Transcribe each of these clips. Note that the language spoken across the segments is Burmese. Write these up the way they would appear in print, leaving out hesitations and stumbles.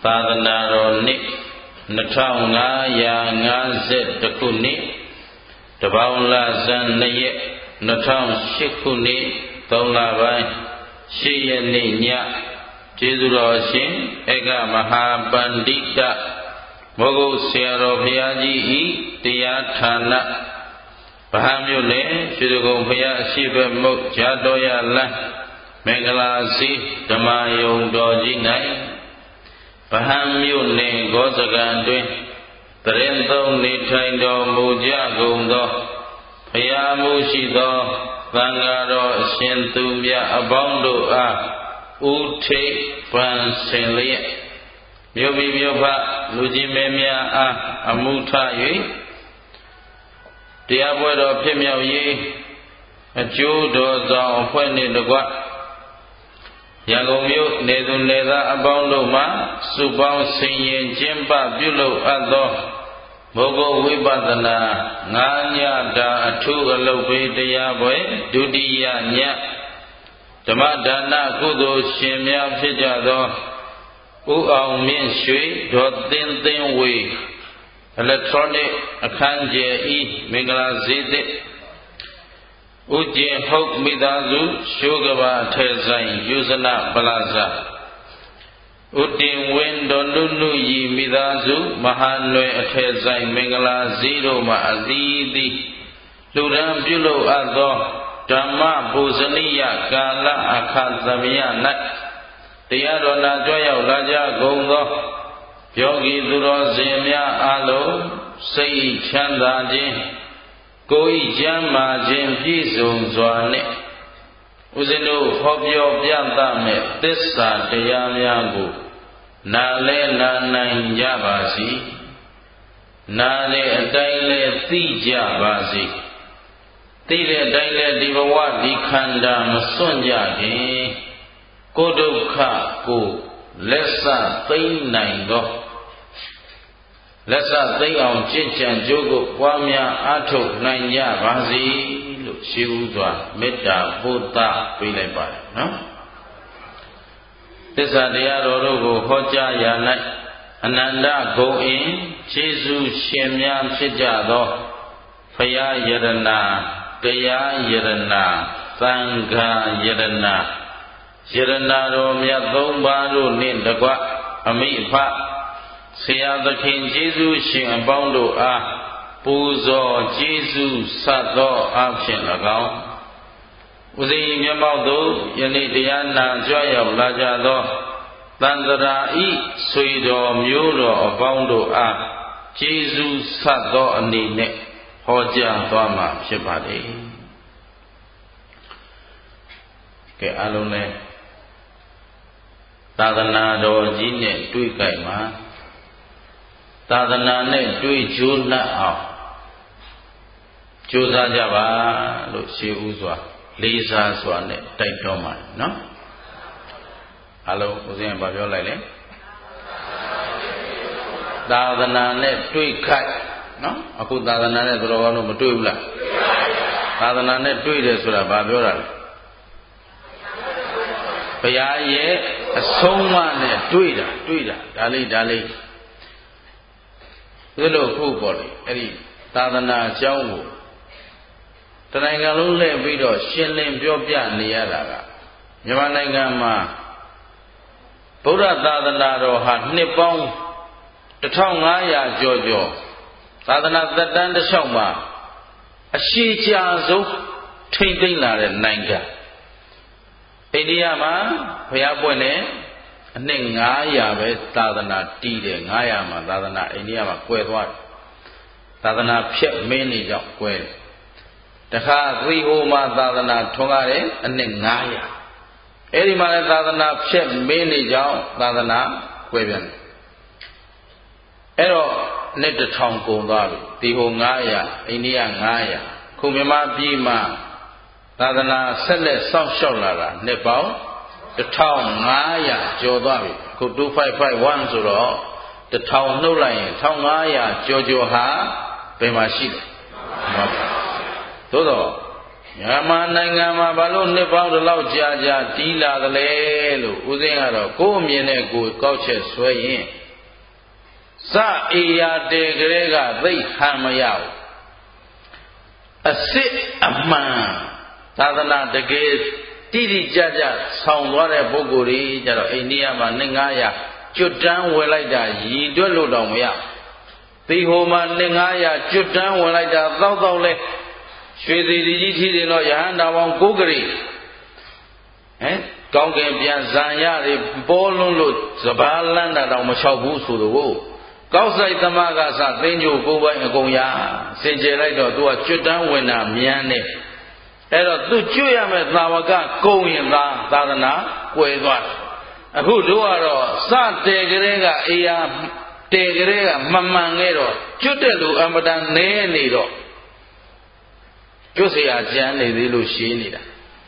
သာသနာတော်နှစ်2550ခုနှစ်တပေါင်းလဇန်2ရက်2008ခုနှစ်3လပိုင်း8ရက်နေ့ညကျေးဇူးတော်ရှင်ဧကမဟာပန္တိတမောဂုတ်ဆရာတော်ဘုရားကြီးဤတရားဌာနဗဟန်းမြို့နယ်ရွှေဒဂုံဘုရားအရှိဘက်မုတ်ဂျာတော်ရလန်းမင်္ဂလာစီဓမ္မယုံတော်ကြီး၌ဗဟန်းမြို့နယ်ဂောဇကံတွင်တရင်သုံးနေထိုင်တော်မူကြကုန်သောဘုရားမှုရှိသောသံဃာတော်အရှင်သူမြတ်အပေါင်းတို့အားဥထိပ်ပန်းဆင်လျက်မြို့မိမြို့ဖလူကြီးမင်းများအားအမှုထ၍တရားပွဲတော်ဖြစ်မြောက်ရေးအကျိုးတော်ဆောင်အဖွဲ့နှင့်တကွရန်ကုန်မြို့နေသူနေသားအပေါင်းတို့မှစုပေါင်းဆင်ရင်ကျင်းပပြုလုပ်အပ်သောမောဂုတ်ဝိပဿနာ9ညတာအထူးအလုပ်ပေးတရားပွဲဒုတိယညဓမ္မဒါနကုသိုလ်ရှင်များဖြစ်ကြသောဦးအောင်မြင့်ရွှေဒေါ်သင်းသင်းဝေအီလက်ထရောနစ်အခန်းကျယ်ဤမင်္ဂလာဈေးသစ်ဥကျင်ဟုတ်မိသားစုရှိုးကဘာအထယ်ဆိုင်ယူဇနပလာဇာဥတင်ဝင်းတော်နုနုရီမိသားစုမဟာနွယ်အထယ်ဆိုင်မင်္ဂလာဈေးတို့မှအသီးသီးလူရန်ပြုလုပ်အပ်သောဓမ္မပူဇနိယကာလအခသမယ၌တရားတော်နာကြွရောက်လာကြကုန်သောယောဂီသူတော်စင်များအားလုံးစိတ်ချမ်းသာခြင်းကိုယ်ကျမ်းမာခြင်းပြည့်စုံစွာနှင့်ဦးဇင်းတို့ဟောပြောပြသမဲ့သစ္စာတရားများကိုနာလဲနာနိုင်ကြပါစေနာတဲ့အတိုင်းလဲသိကြပါစေသိတဲ့အတိုင်းလဲဒီဘဝဒီခန္ဓာမစွန့်ကြခင်ကိုယ်ဒုက္ခကိုလက်စသိမ့်နိုင်သောလက်စသိမ့်အောင်ကြင်ကြံကြိုးကိုပွားများအားထုတ်နိုင်ကြပါစေလို့ရှိဥစွာမေတ္တာပို့သပေးလိုက်ပါတယ်နော်သစ္စာတရားတော်တို့ကိုဟောကြားရာ၌အနန္တဂုဏ်အင်ခြေဆုရှင်များဖြစ်ကြသောဘုရားယရဏတရားယရဏသံဃာယရဏယရဏတော်မြတ်သုံးပါးတို့နှင့်တကွအမိအဖဆရာသခင်ကျေးဇူးရှင်အပေါင်းတို့အားပူဇော်ကျေးဇူးဆက်သောအဖြစ်၎င်းဥစဉ်မျက်မှောက်သို့ယနေ့တရားနာကြွရောက်လာကြသောသန္တရာဤဆွေတော်မျိုးတော်အပေါင်းတို့အားကျေးဇူးဆက်သောအနေနဲ့ဟောကြားသွားမှာဖြစ်ပါလေကဲအားလုံးလည်းသာသနာတော်ကြီးနဲ့တွေ့ကြမှာသာသနာနဲ့တွေ့ကြိုးနှက်အောင်ကြိုးစားကြပါလို့ရှေးဥစွာလေးစားစွာနဲ့တိုက်တွန်းပါတယ်နော်အားလုံးဦးဇင်းကပြောလိုက်လေသာသနာနဲ့တွေ့ခိုက်နော်အခုသာသနာနဲ့တော်တော်တို့မတွေ့ဘူးလားသာသနာနဲ့တွေ့တယ်ဆိုတာဘာပြောတာလဲဘုရားရဲ့အဆုံးအမနဲ့တွေ့တာဒါလေးဒါလို့ခုပေါ့လေအဲ့ဒီသာသနာအကြောင်းကိုတနိုင်ငံလုံးလှည့်ပြီးတော့ရှင်းလင်းပြောပြနေရတာကမြန်မာနိုင်ငံမှာဗုဒ္ဓသာသနာတော်ဟာနှစ်ပေါင်း1500ကျော်သာသနာသက်တမ်းတစ်လျှောက်မှာအရှိကြာဆုံးထိမ့်သိမ့်လာတဲ့နိုင်ငံအိန္ဒိယမှာဘုရားပွင့်တယ်အနှစ်900ပဲသာသနာတည်တယ်900မှာသာသနာအိန္ဒိယမှာကွယ်သွားတယ်သာသနာဖြတ်မင်းနေကြောင့်ကွယ်တယ်တခါသီဟိုမှာသာသနာထွန်းကားတယ်အနှစ်900အဲ့ဒီမှာလည်းသာသနာဖြတ်မင်းနေကြောင့်သာသနာကွယ်ပြန်တယ်အဲ့တော့နှစ်1000ကုန်သွားပြီသီဟို900အိန္ဒိယ900ခုမြန်မာပြည်မှာသာသနာဆက်လက်စောင့်ရှောက်လာတာနှစ်ပေါင်း1500ကျော်သွားပြီအခု2551ဆိုတော့1000နှုတ်လိုက်ရင်1500ကျော်ဟာဘယ်မှာရှိလဲသို့တော့မြန်မာနိုင်ငံမှာဘာလို့နှစ်ပေါင်းတလောက်ကြာကြာတီးလာသလဲလို့ဦးသိန်းကတော့ကိုယ်အမြင်နဲ့ကိုယ်ကောက်ချက်ဆွဲရင်စအေယာတေကလေးကသိဟံမရဘူးအစစ်အမှန်သာသနာတကယ်တိတိကျကျဆောင်သွားတဲ့ပုဂ္ဂိုလ်ကြီးကြတော့အိန္ဒိယမှာနှစ်900ကျွတ်တန်းဝင်လိုက်တာရည်တွက်လို့တော့မရသီဟိုမှာနှစ်900ကျွတ်တန်းဝင်လိုက်တာတောက်လဲရွှေစီကြီးထီတယ်တော့ယဟန္တာပေါင်း9ကလေးကောင်းကင်ပြန်ဇံရတွေပေါ်လွန်းလို့စပါးလန်းတာတော့မလျှောက်ဘူးဆိုတော့ကောက်ဆိုင်သမကစသိန်းကျိုးကိုပိုင်းအကုန်ရစင်ကြယ်လိုက်တော့သူကကျွတ်တန်းဝင်တာမြန်နေအဲ့တော့သူကျွတ်ရမဲ့သာဝကကုံရင်သာသနာကွယ်သွားအခုတို့ကတော့စတယ်ကလေးကအေယာတယ်ကလေးကမမှန်ခဲ့တော့ကျွတ်တဲ့လူအမတန်နဲနေတော့ကျွတ်เสียကြမ်းနေသေးလို့ရှင်းနေတာ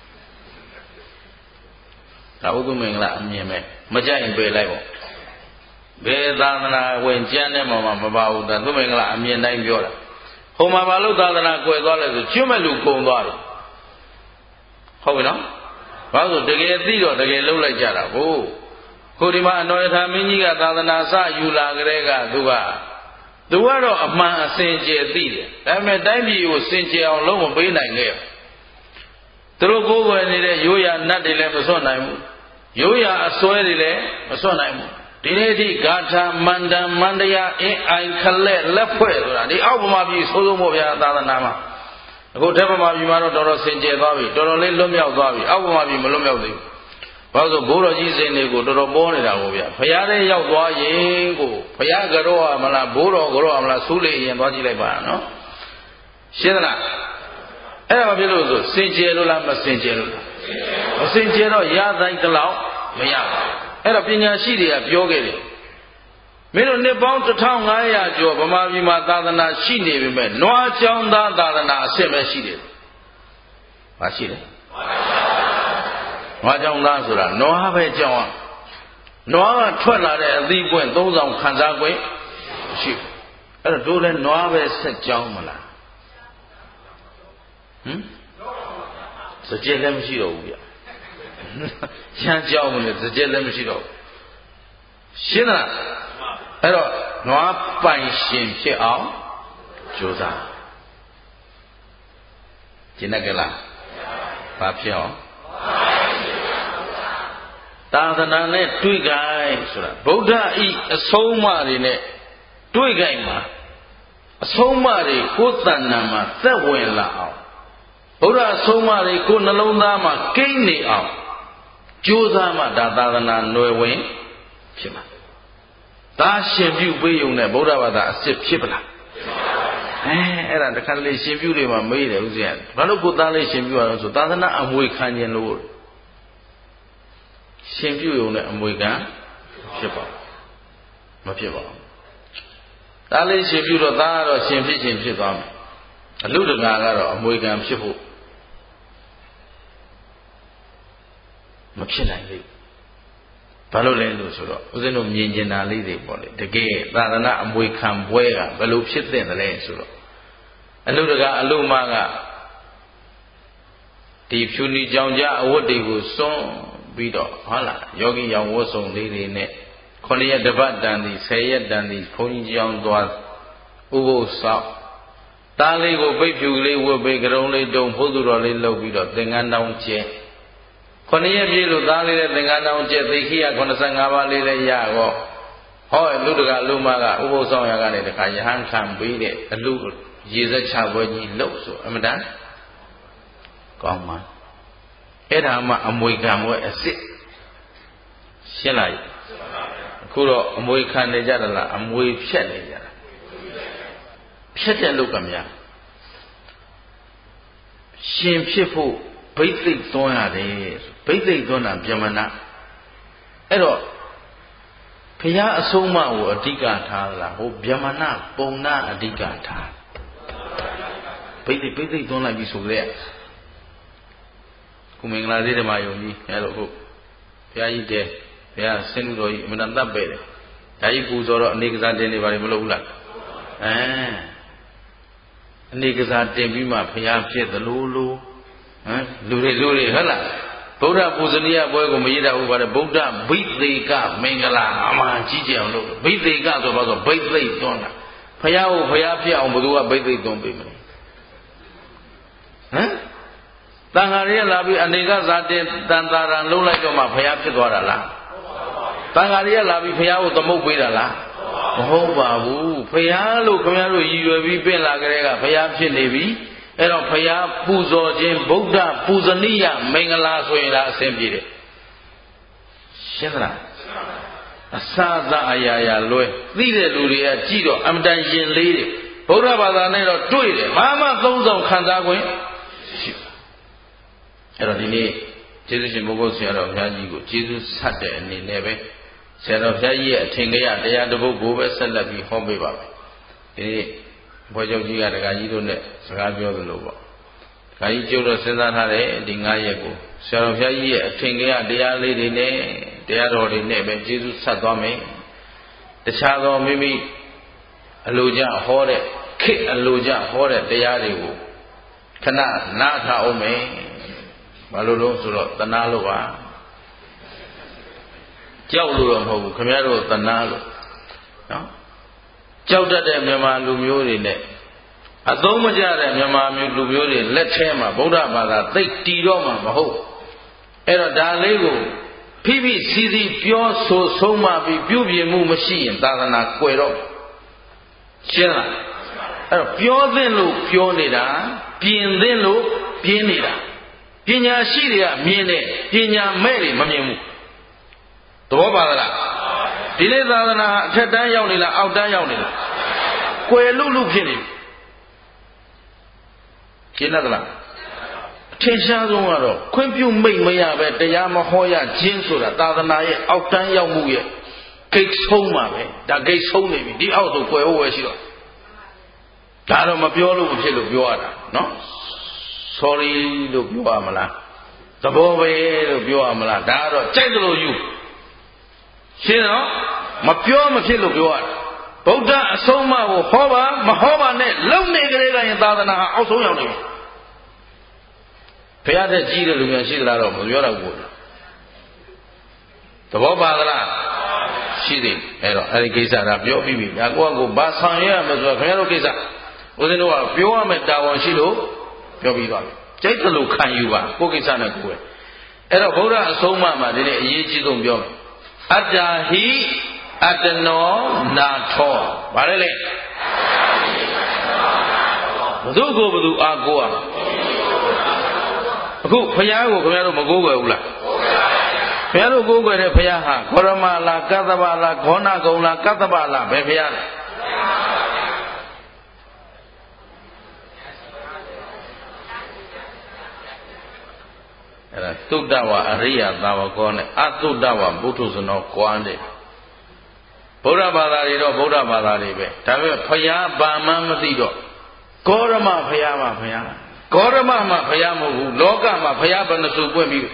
ဒါဥဒ္ဓမင်္ဂလာအမြင်မဲ့မကြိုက်ရင်ပယ်လိုက်ပေါ့ဘယ်သာသနာဝင်ကျမ်းတဲ့မှာမပါဘူးဒါသုမင်္ဂလာအမြင်တိုင်းပြောတာဟိုမှာဘာလို့သာသနာကွယ်သွားလဲဆိုကျွတ်မဲ့လူကုံသွားတယ်ဟုတ်ပြီနော်ဘာလို့တကယ်သိတော့တကယ်လှုပ်လိုက်ကြတာကိုခုဒီမှာအနောယထာမင်းကြီးကသာသနာစယူလာကြတဲ့ကသူကတော့အမှန်အစင်ကြယ်သိတယ်ဒါပေမဲ့တိုင်းပြည်ကိုစင်ကြယ်အောင်လုံးမပေးနိုင်ခဲ့သူတို့ကိုယ်ွယ်နေတဲ့ရိုးရာနတ်တွေလည်းမစွန့်နိုင်ဘူးရိုးရာအစွဲတွေလည်းမစွန့်နိုင်ဘူးဒီနေ့ထိဂါထာမန္တန်မန္တရားအင်းအိုင်ခလက်လက်ဖွဲ့ဆိုတာဒီအောက်ဗမာပြည်ဆိုးဆုံးမို့ဗျာသာသနာမှာအခုထက်ဗမာပြည်မှာတော့တော်တော်စင်ကြယ်သွားပြီတော်တော်လေးလွတ်မြောက်သွားပြီအောက်ဗမာပြည်မလွတ်မြောက်သေးဘူးဘာလို့ဘိုးတော်ကြီးစင်တွေကိုတော်တော်ပေါ်နေတာကိုဗျာဖရာတဲ့ရောက်သွားရင်ကိုဖရာကြောမလားဘိုးတော်ကြောမလားဆူးလေးရင်သွားကြည့်လိုက်ပါနော်ရှင်းသလားအဲ့ဒါဘာဖြစ်လို့ဆိုစင်ကြယ်လို့လားမစင်ကြယ်လို့လားမစင်ကြယ်တော့ရတိုင်းတလောက်မရဘူးအဲ့တော့ပညာရှိတွေကပြောခဲ့တယ်မင်းတို့နှစ်ပေါင်း1500ကျော်ဗမာပြည်မှာသာသနာရှိနေပြီမဲ့နွားကျောင်းသားသာသနာအစစ်ပဲရှိတယ်။ဘာရှိလဲ။နွားကျောင်းသားဆိုတာနွားပဲကျောင်းနွားကထွက်လာတဲ့အသီးပွင့်3ဆောင်ခံစား권ရှိအဲ့တော့တို့လည်းနွားပဲဆက်ကျောင်းမလားစကြယ်လည်းမရှိတော့ဘူးဗျ။ရမ်းကျောင်းမလို့စကြယ်လည်းမရှိတော့ဘူးရှင်းလားအဲ့တော့နွားပိုင်ရှင်ဖြစ်အောင်ကြိုးစားကျင့်တတ်ကြလားဘာဖြစ်အောင်သာသနာနဲ့တွေ့ကြဆိုတာဗုဒ္ဓဤအဆုံးအမတွေနဲ့တွေ့ကြမှာအဆုံးအမတွေကိုယ်တဏ္ဍာမှာသက်ဝင်လာအောင်ဗုဒ္ဓအဆုံးအမတွေကိုနှလုံးသားမှာကိန်းနေအောင်ကြိုးစားမှဒါသာသနာຫນွယ်ဝင်ဖြစ်မှာသာရှင်ပြုပေးုံနဲ့ဗုဒ္ဓဘာသာအစစ်ဖြစ်ပလားအဲ့ဒါတခါတလေရှင်ပြုတွေမှာမေးတယ်ဦးဇင်းဘာလို့ကိုသားလေးရှင်ပြုရအောင်ဆိုသာသနာအမွေခံခြင်းလို့ရှင်ပြုုံနဲ့အမွေခံဖြစ်ပါမဖြစ်ပါဘူးသားလေးရှင်ပြုတော့သားကတော့ရှင်ဖြစ်ခြင်းဖြစ်သွားမယ်အလူတကာကတော့အမွေခံဖြစ်ဖို့မဖြစ်နိုင်ဘူးဘာလို့လဲလို့ဆိုတော့ဦးဇင်းတို့မြင်ကျင်တာလေးတွေပေါ့လေတကယ်သာသနာအမွေခံပွဲကဘယ်လိုဖြစ်တဲ့လဲဆိုတော့အလုတကအလုမကဒီဖြူနီကြောင်ကြအဝတ်တွေကိုစွန့်ပြီးတော့ဟုတ်လားယောဂီရောင်ဝတ်စုံလေးတွေနဲ့9ရက်တပတ်တန်သည်10ရက်တန်သည်ဘုန်းကြီးကြောင်သွားဥပုသ်ဆောက်သားလေးကိုပိတ်ဖြူလေးဝတ်ပေးကြုံလေးတုံဖုသူတော်လေးလုပ်ပြီးတော့သင်္ကန်းတောင်းကျဲ9ရက်ပြည့်လို့သားလေးတဲ့သင်္ကန်းတောင်းကျက်သိခိယ85ပါးလေးလည်းရတော့ဟောလူတကအလူမကဥပုသ်ဆောင်ရကနေတခါယဟန်ခံပြီးတဲ့အလူရေစက်ချပွဲကြီးလှုပ်ဆိုအမတန်ကောင်းပါအဲ့ဒါမှအမွေခံပွဲအစစ်ရှင်းလိုက်အခုတော့အမွေခံနေကြတယ်လားအမွေဖြတ်နေကြတာဖြတ်တဲ့လောက်ကများရှင်ဖြစ်ဖို့ဘိသိက်သွန်းရတယ်ဘိသိက်သွန်းတာဗျမနာအဲ့တော့ဘုရားအဆုံးအမကိုအဓိကထားလားဟိုဗျမနာပုံနာအဓိကထားဘိသိက်သွန်းလိုက်ပြီဆိုကြတဲ့ကုမင်္ဂလာသေးဓမ္မယုံကြီးအဲ့လိုဟုတ်ဘုရားကြီးတဲ့ဘုရားဆင်းလို့တော်ကြီးအမှန်တတ်ပဲတယ်ဒါကြီးပူဇော်တော့အနေကစားတင်နေပါလေမလုပ်ဘူးလားအနေကစားတင်ပြီးမှဘုရားဖြစ်သလိုလိုလူတွေဟုတ်လားဗုဒ္ဓပူဇနီယပွဲကိုမရတာဘူးပါတယ်ဗုဒ္ဓဘိသေကမင်္ဂလာအမှန်ကြီးကြအောင်လို့ဘိသေကဆိုတော့ဘိသိက်သွန်းတာဖယားကိုဖယားဖြစ်အောင်ဘယ်သူကဘိသိက်သွန်းပေးမလဲတန်ဃာတွေကလာပြီးအနေကဇာတင်တန်တာရံလုံးလိုက်တော့မှဖယားဖြစ်သွားတာလားတန်ဃာတွေကလာပြီးဖယားကိုသမုတ်ပေးတာလားမဟုတ်ပါဘူးဖယားလို့ခင်ဗျားတို့ရည်ရွယ်ပြီးပြင်လာကြတဲ့ကဖယားဖြစ်နေပြီအဲ့တော့ဖယားပူဇော်ခြင်းဗုဒ္ဓပူဇနီယမင်္ဂလာဆိုရင်ဒါအဆင်ပြေတယ်ရှင်းသလားအစသာအရာရာလွဲသိတဲ့လူတွေကကြည့်တော့အမတန်ရင်လေးတယ်ဗုဒ္ဓဘာသာနဲ့တော့တွေ့တယ်ဘာမှသုံးဆောင်ခံစား권အဲ့တော့ဒီနေ့ကျေးဇူးရှင်ဘုရားဆရာတော်ဘုရားကြီးကိုကျေးဇူးဆက်တဲ့အနေနဲ့ပဲဆရာတော်ဘုရားကြီးရဲ့အထင်ကရတရားတစ်ပုဒ်ကိုပဲဆက်လက်ပြီးဟောပေးပါမယ်ဒီနေ့ဘွယ်ချုပ်ကြီးကဒကာကြီးတို့နဲ့စကားပြောသလိုပေါ့ဒကာကြီးကျုပ်တို့စဉ်းစားထားတဲ့ဒီ9ရက်ကိုဆရာတော်ဘုရားကြီးရဲ့အထင်ကရတရားလေးတွေနဲ့တရားတော်တွေနဲ့ပဲကျေးဇူးဆက်သွားမယ်တခြားသောမိမိအလိုကြဟောတဲ့ခေတ်အလိုကြဟောတဲ့တရားတွေကိုခဏနားထားအောင်မယ်ဘာလို့လို့ဆိုတော့တဏှာလို့ပါကြောက်လို့တော့မဟုတ်ဘူးခင်ဗျားတို့တဏှာလို့နော်ကြောက်တတ်တဲ့မြန်မာလူမျိုးတွေနဲ့အသုံးမကျတဲ့မြန်မာမျိုးလူမျိုးတွေလက်ထဲမှာဗုဒ္ဓဘာသာသိတည်တော့မှာမဟုတ်အဲ့တော့ဒါလေးကိုဖိဖိစီစီပြောဆိုဆုံးမပြီးပြုပြင်မှုမရှိရင်သာသနာကွယ်တော့ရှင်းလားအဲ့တော့ပြောသင့်လို့ပြောနေတာပြင်သင့်လို့ပြင်းနေတာပညာရှိတွေကမြင်တယ်ပညာမဲ့တွေမမြင်ဘူးသဘောပါသလားဒီနေ့သာသနာအထက်တန်းရောက်နေလားအောက်တန်းရောက်နေလားကွယ်လူဖြစ်နေရှင်းသလားအထင်ရှားဆုံးကတော့ခွင့်ပြုမိတ်မရပဲတရားမဟောရခြင်းဆိုတာသာသနာရဲ့အောက်တန်းရောက်မှုရဲ့ဂိတ်ဆုံးပါပဲဒါဂိတ်ဆုံးနေပြီဒီအောက်ဆိုကွယ်ဟုတ်ဝဲရှိတော့ဒါတော့မပြောလို့မဖြစ်လို့ပြောရတာနော် sorry လို့ပြောရမလားသဘောပဲလို့ပြောရမလားဒါကတော့ကြိုက်တယ်လို့ယူရှင်းတော့မပြောမဖြစ်လို့ပြောရတာဗုဒ္ဓအဆုံးအမကိုဟောပါမဟောပါနဲ့လုံနေကြတဲ့ကရင်သာသနာဟာအောက်ဆုံးရောက်နေပြီဘုရားတဲ့ကြီးတဲ့လူများရှိသလားတော့မပြောတော့ဘူးသဘောပါသလားရှိတယ်အဲ့တော့အဲ့ဒီကိစ္စဒါပြောပြီးပြီညာကိုကဘာဆောင်ရရမလဲဆိုတော့ခင်ဗျားတို့ကိစ္စဦးဇင်းတို့ကပြောရမယ်တာဝန်ရှိလို့ပြောပြီးသွားပြီကြိုက်တယ်လို့ခံယူပါကိုယ်ကိစ္စနဲ့ကိုယ်ပဲအဲ့တော့ဗုဒ္ဓအဆုံးအမမှာဒီနေ့အရေးကြီးဆုံးပြောမယ်အတ္တဟိအတ္တနောနာထောဗါလဲလေဘသူကိုဘသူအားကိုးရအခုဘုရားကိုခင်ဗျားတို့မကိုးကွယ်ဘူးလားဘုရားတို့ကိုးကွယ်တဲ့ဘုရားဟာခောရမလားကတ္တဗလားဂေါဏဂုံလားကတ္တဗလားဘယ်ဘုရားလဲအဲ့ဒါသုတ္တဝအရိယသာဝကောနဲ့အသုတ္တဝဘုထုဇနောကွာတယ်ဗုဒ္ဓဘာသာတွေတော့ဗုဒ္ဓဘာသာတွေပဲဒါပေမဲ့ဘုရားဗာမန်းမသိတော့ဂေါရမဘုရားပါဘုရားဂေါရမမှာဘုရားမဟုတ်ဘူးလောကမှာဘုရားဘယ်နှစုပွင့်ပြီး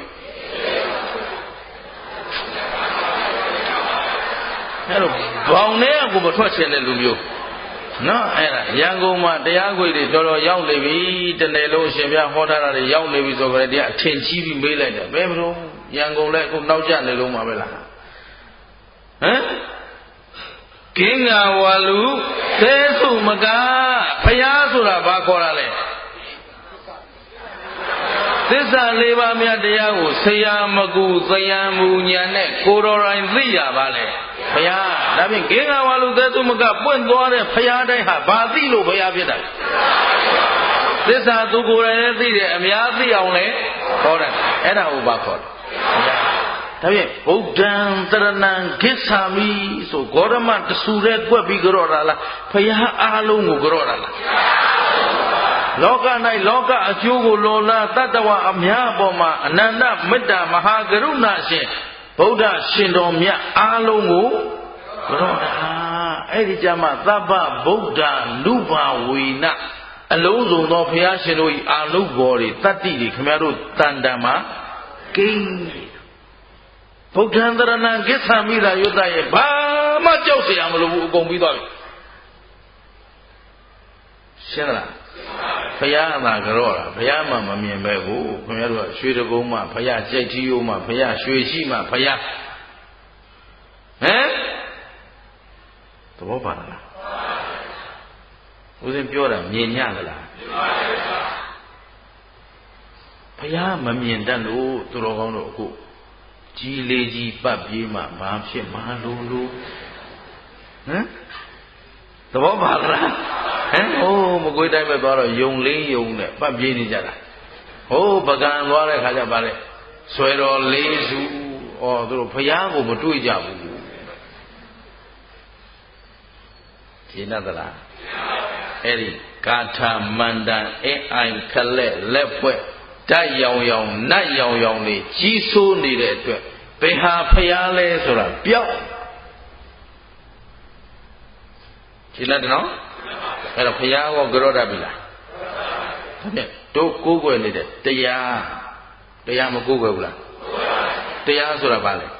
အဲ့တော့ဘောင်ထဲကကိုမထွက်ချင်တဲ့လူမျိုးနော်အဲ့ဒါရန်ကုန်မှာတရားခွေတွေတော်တော်ရောက်နေပြီတနေ့လုံးအရှင်ဘုရားဟောထားတာတွေရောက်နေပြီဆိုကြတဲ့တရားအထင်ကြီးပြီးမေးလိုက်တယ်ဘယ်မလို့ရန်ကုန်လည်းအခုနောက်ကျနေလုံးမှာပဲလားဟမ်ကင်းငါဝါလူသဲစုမကဘုရားဆိုတာဘာခေါ်တာလဲသစ္စာလေးပါးမြတ်တရားကိုဆရာမကူသယံမူညာနဲ့ကိုတော်တိုင်သိရပါလေဘုရားဒါဖြင့်ဂင်္ဂဝါလူသဲသူမကပွင့်သွားတဲ့ဘုရားတိုင်းဟာဘာသိလို့ဘုရားဖြစ်တာသစ္စာသူကိုယ်တိုင်လည်းသိတယ်အများသိအောင်လည်းဟောတယ်အဲ့ဒါကိုဘာခေါ်လဲဒါဖြင့်ဗုဒ္ဓံတရဏံဂစ္ဆာမိဆိုဂေါရမတဆူတဲ့ကွက်ပြီးကြော့တာလားဘုရားအားလုံးကိုကြော့တာလားလောက၌လောကအကျိုးကိုလောလားတတ္တဝအများအပေါ်မှာအနန္တမေတ္တာမဟာကရုဏာရှင်ဗုဒ္ဓရှင်တော်မြတ်အားလုံးကိုကြော့တာအဲ့ဒီကြမှာသဗ္ဗဗုဒ္ဓနုဘာဝေနအလုံးစုံသောဘုရားရှင်တို့၏အာလုဘော်တွေတတ္တိတွေခင်ဗျားတို့တန်တန်မှာကိန်းဗုဒ္ဓံတရဏံဂစ္ဆာမိသာယုတ္တရဲ့ဘာမှကြောက်เสียမလို့ဘူးအကုန်ပြီးသွားပြီရှင်းလားဘရားသာကြောတာဘုရားမှမမြင်ပဲကိုခင်ဗျားတို့ကရွှေတကုန်းမှဘုရားကြိတ်ထီယိုးမှဘုရားရွှေရှိမှဘုရားသဘောပါလားဦးဇင်းပြောတာမြင်ညသလားဘုရားမမြင်တတ်လို့သူတော်ကောင်းတို့အခုကြီးလေးကြီးပတ်ပြေးမှဘာဖြစ်မှလို့သဘောပါလားဟိုးမကွေးတိုင်းပဲသွားတော့ယုံလေးယုံနဲ့ပတ်ပြေးနေကြတာဟိုးပကံသွားတဲ့ခါကျပါလေဆွဲတော်လေးစုသူတို့ဘုရားကိုမတွေ့ကြဘူးရှင်းသလားအဲ့ဒီကာထာမန္တန်အအိုင်ခလက်လက်ဖွဲ့တိုက်ရောင်ရောင်နတ်ရောင်ရောင်လေးကြီးဆိုးနေတဲ့အတွက်ဘယ်ဟာဖျားလဲဆိုတာပြောက်ရှင်းတယ်နော်အဲ့တော့ဖျားရောကြောတတ်ပြီလားဟုတ်တယ်တို့ကိုးကွယ်နေတဲ့တရားမကိုးကွယ်ဘူးလားတရားဆိုတာဘာလဲ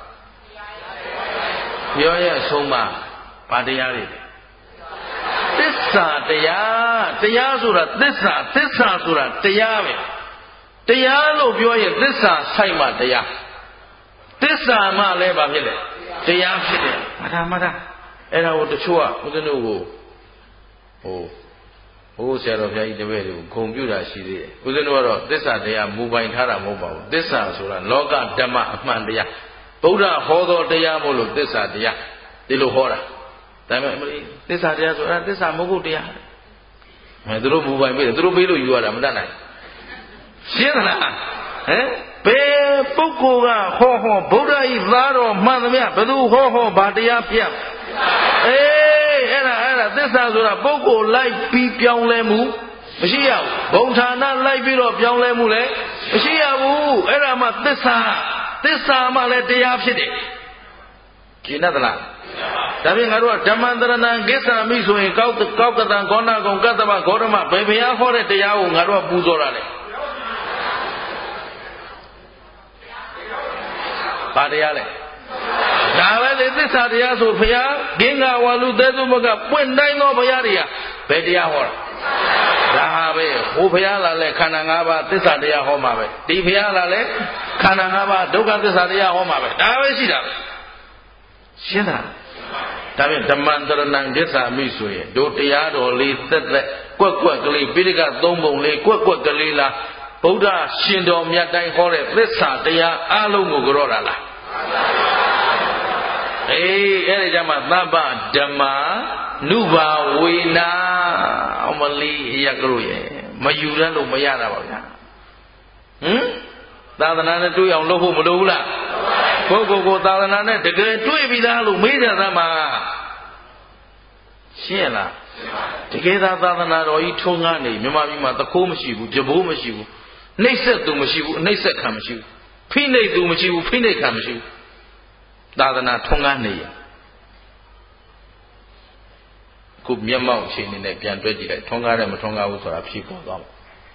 ပြောရဆုံးမဘာတရားတွေသစ္စာတရားဆိုတာသစ္စာဆိုတာတရားပဲတရားလို့ပြောရင်သစ္စာဆိုင်မှတရားသစ္စာမှလည်းဘာဖြစ်လဲတရားဖြစ်တယ်မထာအဲ့ဒါကိုတချို့ကဦးဇင်းတို့ကိုဟိုဆရာတော်ဘုရားကြီးတပည့်တွေကိုဂုဏ်ပြုတာရှိသေးတယ်ဦးဇင်းတို့ကတော့သစ္စာတရားမူပိုင်ထားတာမဟုတ်ပါဘူးသစ္စာဆိုတာလောကဓမ္မအမှန်တရားဗုဒ္ဓဟောတော်တရားမို့လို့သစ္စာတရားဒီလိုဟောတာဒါပေမဲ့သစ္စာတရားဆိုတာသစ္စာမဟုတ်ဘူးတရားသူတို့မူပိုင်ပေးတယ်သူတို့ပေးလို့ယူရတာမတတ်နိုင်ရှင်းသလားဘယ်ပုဂ္ဂိုလ်ကဟောဗုဒ္ဓဤသားတော်မှန်သမျှဘယ်သူဟောဘာတရားပြအဲ့ဒါသစ္စာဆိုတာပုဂ္ဂိုလ်လိုက်ပြီးပြောင်းလဲမှုမရှိရဘူးဘုံဌာနလိုက်ပြီးတော့ပြောင်းလဲမှုလည်းမရှိရဘူးအဲ့ဒါမှသစ္စာမှလည်းတရားဖြစ်တယ်ကျင့်သလားဒါဖြင့်ငါတို့ကဓမ္မန္တရဏံကိစ္ဆာမိဆိုရင်ကောက်ကတံကောဏကုံကတ္တမဂေါရမဘယ်ဘုရားဟောတဲ့တရားကိုငါတို့ကပူဇော်တာလေဘာတရားလဲဒါပဲလေသစ္စာတရားဆိုဘုရားဂင်္ဂဝါလူသေသုမကပွင့်တိုင်းသောဘုရားတွေကဘယ်တရားဟောတာဒါပဲဟိုဘုရားလာလဲခန္ဓာ၅ပါးသစ္စာတရားဟောမှာပဲဒီဘုရားလာလဲခန္ဓာ၅ပါးဒုက္ခသစ္စာတရားဟောမှာပဲဒါပဲရှိတာပဲရှင်းလားဒါဖြင့်ဓမ္မန္တရဏံကိစ္ဆာမိဆိုရင်တို့တရားတော်လေးသက်ကွက်ကလေးပိဋကသုံးပုံလေးကွက်ကလေးလားဗုဒ္ဓရှင်တော်မြတ်တိုင်းဟောတဲ့သစ္စာတရားအလုံးကိုကြောတာလားအဲ့ဒီကြမှာသဗ္ဗဓမ္မာနုဘာဝေနာအမလီရကလို့ရဲ့မယူရလို့မရတာပါဗျာသာသနာနဲ့တွေ့အောင်လုပ်ဖို့မလိုဘူးလားကိုယ်သာသနာနဲ့တကယ်တွေ့ပြီလားလို့မေးကြသမှာရှင်းလားတကယ်သာသနာတော်ကြီးထုံးကားနေမြန်မာပြည်မှာတခိုးမရှိဘူးကြဘိုးမရှိဘူးနှိမ့်ဆက်သူမရှိဘူးအနှိမ့်ဆက်ခံမရှိဘူးဖိနှိပ်သူမရှိဘူးဖိနှိပ်ခံမရှိဘူးသာသနာထုံးကားနေရခုမျက်မှောက်ချိန်နဲ့ပြန်တွဲကြည့်လိုက်ထုံးကားတယ်မထုံးကားဘူးဆိုတာဖြေပေါ်သွားမှာ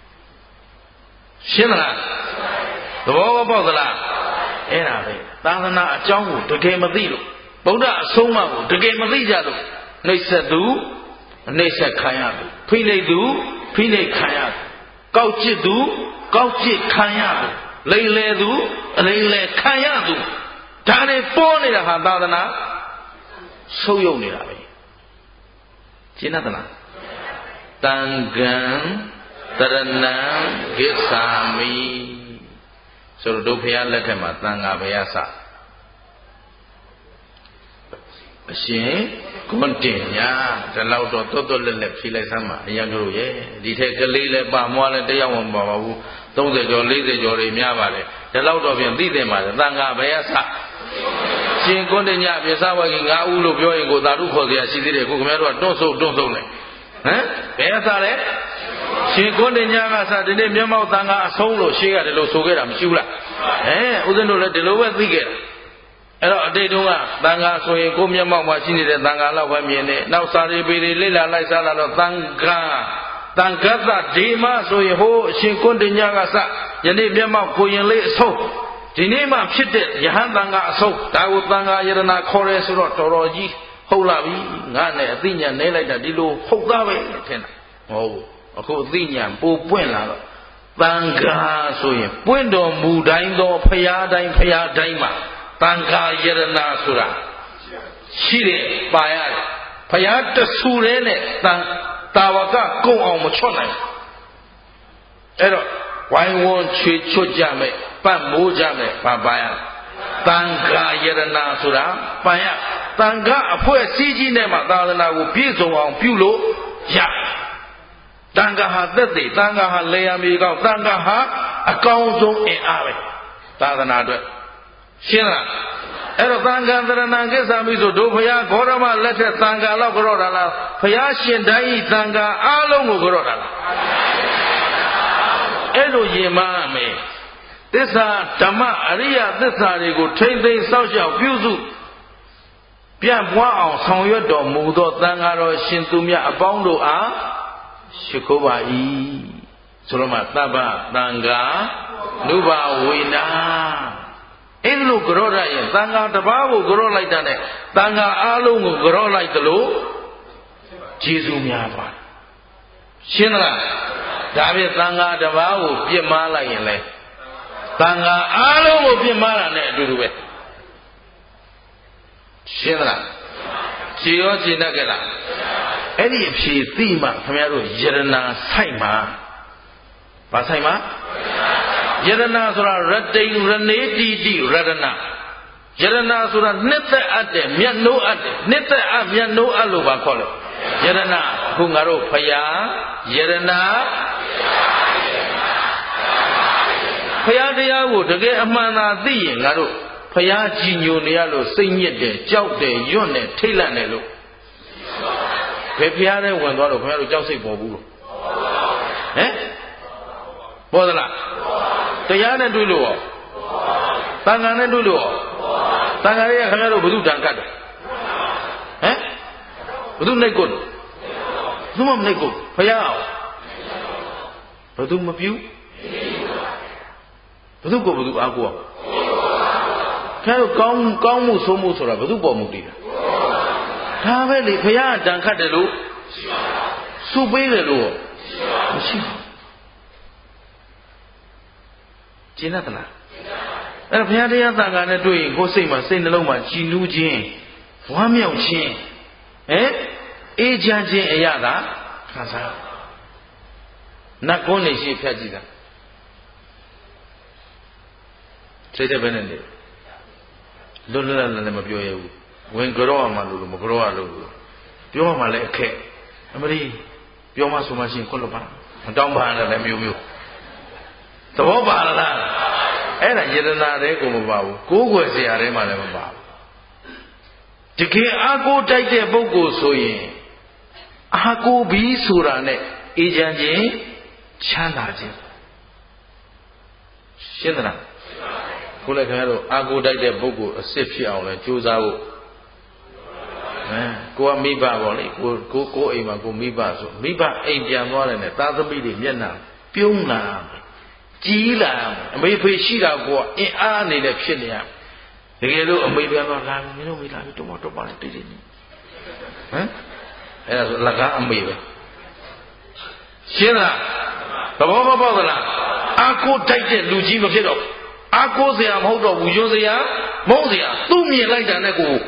ရှင်းမလားသဘောပေါက်သလားအဲ့ဒါပဲသာသနာအကြောင်းကိုတကယ်မသိလို့ဗုဒ္ဓအဆုံးအမကိုတကယ်မသိကြလို့နှိမ့်ဆက်သူအနှိမ့်ဆက်ခံရသူဖိနှိပ်သူဖိနှိပ်ခံရသူကောက်ကျစ်သူကောက်ကျစ်ခံရသူလိမ်လေသူလိမ်လေခံရသူဒါတွေပေါ်နေတာဟာသာသနာဆုပ်ယုပ်နေတာပဲရှင်းသလားတန်ကံတရဏံကိစ္ဆာမိဆိုတော့တို့ဖရာလက်ထက်မှာတန်ဃာဘယ်ရစအရှင်ကွန်တင်ညာဒီလောက်တော့တွတ်တွတ်လက်လက်ဖြေလိုက်စမ်းပါအရင်ကလို့ရဲ့ဒီထက်ကလေးလည်းပါမွားလည်းတရားဝင်ပါဘူး30ကျော်40ကျော်တွေများပါတယ်ဒီလောက်တော့ပြန်သိတယ်မှာတန်ဃာဘယ်ရစရှင်ကွန်တင်ညာပြစဝဂီ9ဦးလို့ပြောရင်ကိုသာဓုခေါ်เสียရှိသေးတယ်ခုခင်ဗျားတို့ကတွန့်ဆုပ်နေဘယ်ရစလဲရှင်ကွန်တင်ညာကစဒီနေ့မျက်မှောက်တန်ဃာအဆုံးလို့ရှေးကဒီလိုဆိုခဲ့တာမရှိဘူးလားဦးဇင်းတို့လည်းဒီလိုပဲသိခဲ့တာအဲ့တော့အတိတ်တုန်းကတန်ဃာဆိုရင်ကိုမျက်မှောက်မှာရှိနေတဲ့တန်ဃာလောက်ပဲမြင်နေနောက်စာရီပေတွေလိလာလိုက်စားလာတော့တန်ဃာတန်ဃတ္တဒေမဆိုရင်ဟိုအရှင်ကွန်တင်ညာကစယနေ့မျက်မှောက်ကိုရင်လေးအဆုံးဒီနေ့မှဖြစ်တဲ့ယဟန်တန်ဃာအဆုံးဒါကိုတန်ဃာယရနာခေါ်ရဲဆိုတော့တော်တော်ကြီးဟုတ်လာပြီငါနဲ့အသိဉာဏ်နဲလိုက်တာဒီလိုဟုတ်သားပဲထင်တာမဟုတ်ဘူးအခုအသိဉာဏ်ပိုပွင့်လာတော့သံဃာဆိုရင်ပွင့်တော်မူတိုင်းသောဖရာတိုင်းမှာသံဃာယရဏဆိုတာရှိတယ်ပါရတယ်ဖရာတဆူရဲနဲ့တာဝကကုံအောင်မချွတ်နိုင်အဲ့တော့ဝိုင်းဝန်းချွေချွတ်ကြမယ်ပတ်မိုးကြမယ်ပါရသံဃာယရဏဆိုတာပါရသံဃာအဖွဲ့အစည်းကြီးနဲ့မှသာသနာကိုပြည့်စုံအောင်ပြုလို့ရသံဃာဟာသက်သေသံဃာဟာလေယာမြေကောက်သံဃာဟာအကောင်းဆုံးအင်အားပဲသာသနာအတွက်ရှင်းလားအဲ့တော့သံဃာသရဏံကိစ္ဆာမိဆိုတို့ဘုရားဂေါရမလက်ထက်သံဃာလောက်ကြော့တာလားဘုရားရှင်တိုင်းဤသံဃာအားလုံးကိုကြော့တာလားအဲ့လိုယင်မမယ်သစ္စာဓမ္မအရိယသစ္စာတွေကိုထိမ့်သိမ်းစောင့်ရှောက်ပြုစုပြန့်ပွားအောင်ဆောင်ရွက်တော်မူသောသံဃာတော်ရှင်သူမြတ်အပေါင်းတို့အားရှိခိုးပါ၏ဆိုတော့မှသဗ္ဗသံဃာနုဘာဝေနာအဲ့လိုကြော့ရရင်သံဃာတစ်ပါးကိုကြော့လိုက်တာနဲ့သံဃာအားလုံးကိုကြော့လိုက်သလိုကျေးဇူးများပါရှင်းလားဒါဖြင့်သံဃာတစ်ပါးကိုပြစ်မှားလိုက်ရင်လေသံဃာအားလုံးကိုပြစ်မှားတာနဲ့အတူတူပဲရှင်းလားခြေရောခြေနဲ့ကြလားအဲ့ဒီအဖြေသိမှခင်ဗျားတို့ယရနာဆိုင်မှာဗာဆိုင်မှာယရနာဆိုတာရတိန်ရနေတိတိရတနာယရနာဆိုတာနှစ်သက်အပ်တယ်မျက်နှိုးအပ်တယ်နှစ်သက်အပ်မျက်နှိုးအပ်လို့ပါခေါ်လို့ယရနာခုငါတို့ဖယားယရနာဖယားတရားကိုတကယ်အမှန်သာသိရင်ငါတို့ဖယားကြည်ညိုနေရလို့စိတ်ညစ်တယ်ကြောက်တယ်ယွတ်တယ်ထိတ်လန့်တယ်လို့ဘယ်ဖယားနဲ့ဝင်သွားလို့ခင်ဗျားတို့ကြောက်စိတ်ပေါ်ဘူးလို့ဟမ်ပေါ်သလားတရားနဲ့တွေ့လို့ရောတန်ခါနဲ့တွေ့လို့ရောတန်ခါရဲ့ခင်ဗျားတို့ဘု து တန်ကတ်တယ်ဟမ်ဘု து နှိတ်ကိုသူမမနှိတ်ကိုဖယားအောင်ဘု து မပြူဘု து ကိုဘု து အားကိုအောင်ခင်ဗျားတို့ကောင်းမှုဆိုးမှုဆိုတာဘု து ပေါ်မှုတည်တာဒါပဲလေဘုရားတန်ခတ်တယ်လို့စုပေးတယ်လို့မရှိဘူးကျင့်တတ်လားအဲ့ဘုရားတရားသံဃာနဲ့တွေ့ရင်ကိုယ်စိတ်မှာစိတ်နှလုံးမှာကြည်နူးခြင်းဝမ်းမြောက်ခြင်းအေးချမ်းခြင်းအရသာခံစားနတ်ကုန်းနေရှိဖြတ်ကြည့်တာစိတ်တဲ့ဘယ်နဲ့လဲလွတ်လွတ်လပ်လပ်မပြောရဘူးဝင်ကြောရမှာလို့မကြောရလို့ပြောမှလည်းအခက်အမရီပြောမှဆိုမှရှိရင်ခွတ်လို့ပါမတောင်းပါနဲ့လည်းမျိုးသဘောပါလားအဲ့ဒါယရနာတဲ့ကိုမပါဘူးကိုးကွယ်စရာတဲ့မှလည်းမပါဘူးတကယ်အာကိုတိုက်တဲ့ပုဂ္ဂိုလ်ဆိုရင်အာကိုပြီးဆိုတာနဲ့အေးချမ်းခြင်းချမ်းသာခြင်းရှင်းသလားကိုလည်းခင်ဗျားတို့အာကိုတိုက်တဲ့ပုဂ္ဂိုလ်အစ်စ်ဖြစ်အောင်လဲကြိုးစားဖို့ကိုကမိဘပေါ့လေကိုအိမ်မှာကိုမိဘဆိုမိဘအိမ်ပြန်သွားတယ်နဲ့သားသမီးတွေမျက်နှာပြုံးလာကြီးလာအမေဖေရှိတာကိုအင်အားအနေနဲ့ဖြစ်နေရတကယ်လို့အမေပြန်သွားလာမင်းတို့မိလာပြီတော့ပါနဲ့တိတ်တိတ်ဟမ်အဲ့ဒါဆိုလကားအမေပဲရှင်းလားသဘောမပေါက်သလားအာကိုတိုက်တဲ့လူကြီးမဖြစ်တော့အာကိုစရာမဟုတ်တော့ဘူးယွန်းစရာမဟုတ်စရာသူ့မြင်လိုက်တာနဲ့ကို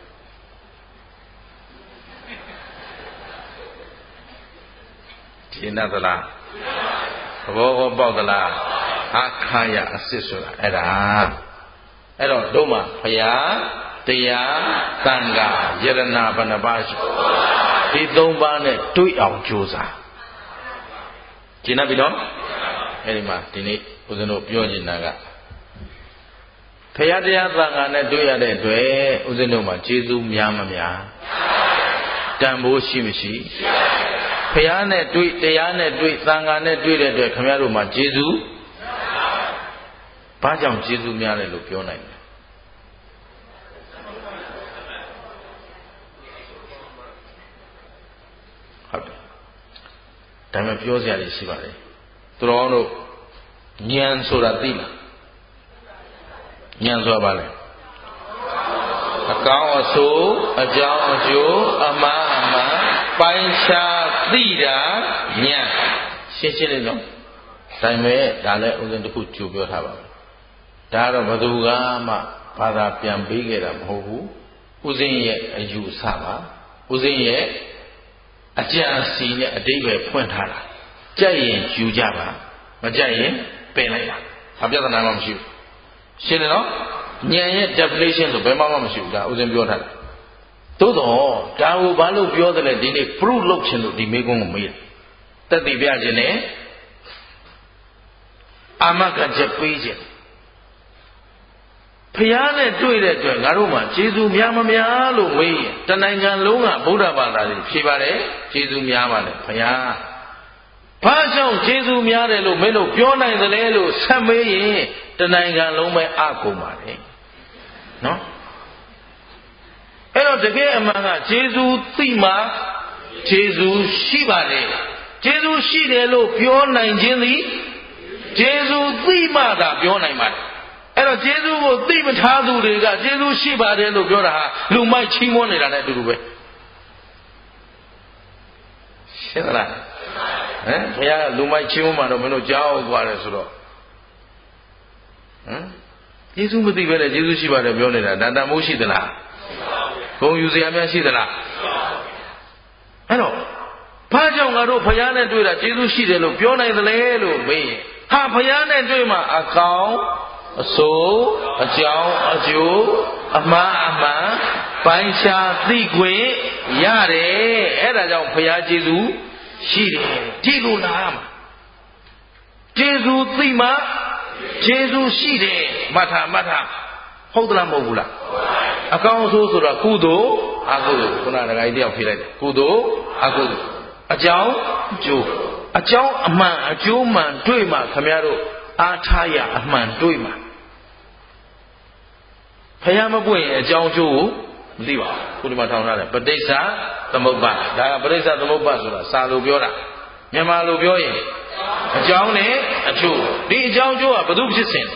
ရှင်းသလားသဘောပေါက်သလားအခါရအစစ်ဆိုတာအဲ့ဒါအဲ့တော့တို့မှာဘုရားတရားသံဃာယရနာဘဏ္ဍပါရှိဒီ၃ပါးနဲ့တွေ့အောင်ကြိုးစားကျင့်ပြီနော်အဲ့ဒီမှာဒီနေ့ဦးဇင်းတို့ပြောနေတာကဘုရားတရားသံဃာနဲ့တွေ့ရတဲ့အတွက်ဦးဇင်းတို့မှာကျေးဇူးများမများတန်ဖိုးရှိမရှိဘုရားနဲ့တွေ့တရားနဲ့တွေ့သံဃာနဲ့တွေ့တဲ့အတွက်ခင်ဗျားတို့မှာကျေးဇူးဘာကြောင့်ကျေးဇူးများလဲလို့ပြောနိုင်တယ်ဟုတ်တယ်ဒါမှပြောစရာတွေရှိပါတယ်သူတော်တို့ဉာဏ်ဆိုတာသိလားဉာဏ်ဆိုတာဘာလဲအကောင်းအဆိုးအကြောင်းအကျိုးအမှားအမှန်ပိုင်းခြားသိတာဉာဏ်ရှင်းရှင်းလေးနော်ဒါပေမဲ့ဒါလည်းဥစဉ်တစ်ခုကြိုပြောထားပါမယ်ဒါကတော့ဘယ်သူကမှဘာသာပြန်ပေးခဲ့တာမဟုတ်ဘူးဥစဉ်ရဲ့အယူအဆပါဥစဉ်ရဲ့အကြံစီနဲ့အတိတ်ပဲဖွင့်ထားတာကြိုက်ရင်ယူကြပါမကြိုက်ရင်ပယ်လိုက်ပါဘာပြဿနာမှမရှိဘူးရှင်းတယ်နော်ဉာဏ်ရဲ့ definition ဆိုဘယ်မှမရှိဘူးဒါဥစဉ်ပြောထားတယ်သို့တော့ဒါကိုဘာလို့ပြောတယ်လဲဒီနေ့ proof လုပ်ချင်လို့ဒီမေးခွန်းကိုမေးတယ်တက်တည်ပြခြင်းနဲ့အာမခံချက်ပေးခြင်းဖျားနဲ့တွေ့တဲ့အတွက်ငါတို့မှာကျေးဇူးများမများလို့မေးရင်တနိုင်ငံလုံးကဗုဒ္ဓဘာသာတွေဖြေပါတယ်ကျေးဇူးများပါလေဖျားဘာကြောင့်ကျေးဇူးများတယ်လို့မင်းတို့ပြောနိုင်သလဲလို့ဆက်မေးရင်တနိုင်ငံလုံးပဲအကုန်ပါတယ်နော်အဲ့တော့တကယ်အမှန်ကကျေးဇူးသိမှကျေးဇူးရှိပါတယ်ကျေးဇူးရှိတယ်လို့ပြောနိုင်ခြင်းသည်ကျေးဇူးသိမှသာပြောနိုင်ပါတယ်အဲ့တော့ကျေးဇူးကိုသိမထားသူတွေကကျေးဇူးရှိပါတယ်လို့ပြောတာဟာလူမိုက်ချီးမွမ်းနေတာနဲ့အတူတူပဲရှင်းလားဘုရားကလူမိုက်ချီးမွမ်းမှတော့မင်းတို့ကြောက်ကြတယ်ဆိုတော့ကျေးဇူးမသိပဲနဲ့ကျေးဇူးရှိပါတယ်ပြောနေတာဒါတန်မိုးရှိသလားဂုဏ်ယူစရာများရှိသလားအဲ့တော့ဘာကြောင့်ငါတို့ဘုရားနဲ့တွေ့တာကျေးဇူးရှိတယ်လို့ပြောနိုင်သလဲလို့မေးရင်ဟာဘုရားနဲ့တွေ့မှအကောင်အစိုးအကြောင်းအကျိုးအမှားအမှန်ပိုင်းခြားသိခွင့်ရတယ်အဲ့ဒါကြောင့်ဘုရားကျေးဇူးရှိတယ်ဒီလိုလားမှာကျေးဇူးသိမှကျေးဇူးရှိတယ်မှတ်ထားဟုတ်သလားမဟုတ်ဘူးလားအကောင်အဆိုးဆိုတာကုသိုလ်အကုသိုလ်ခုနကဒကာကြီးတယောက်ဖြေလိုက်တယ်ကုသိုလ်အကုသိုလ်အကြောင်းအကျိုးအကြောင်းအမှန်အကျိုးမှန်တွေ့မှခမရတို့အားထားရအမှန်တွေ့မှဖယားမပွင့်ရင်အကြောင်းအကျိုးကိုမသိပါဘူးခုဒီမှာထောင်ထားတယ်ပဋိစ္စသမုပ္ပါဒါကပဋိစ္စသမုပ္ပါဆိုတာစာလိုပြောတာမြန်မာလိုပြောရင်အကြောင်းနဲ့အကျိုးဒီအကြောင်းအကျိုးကဘယ်သူဖြစ်စဉ်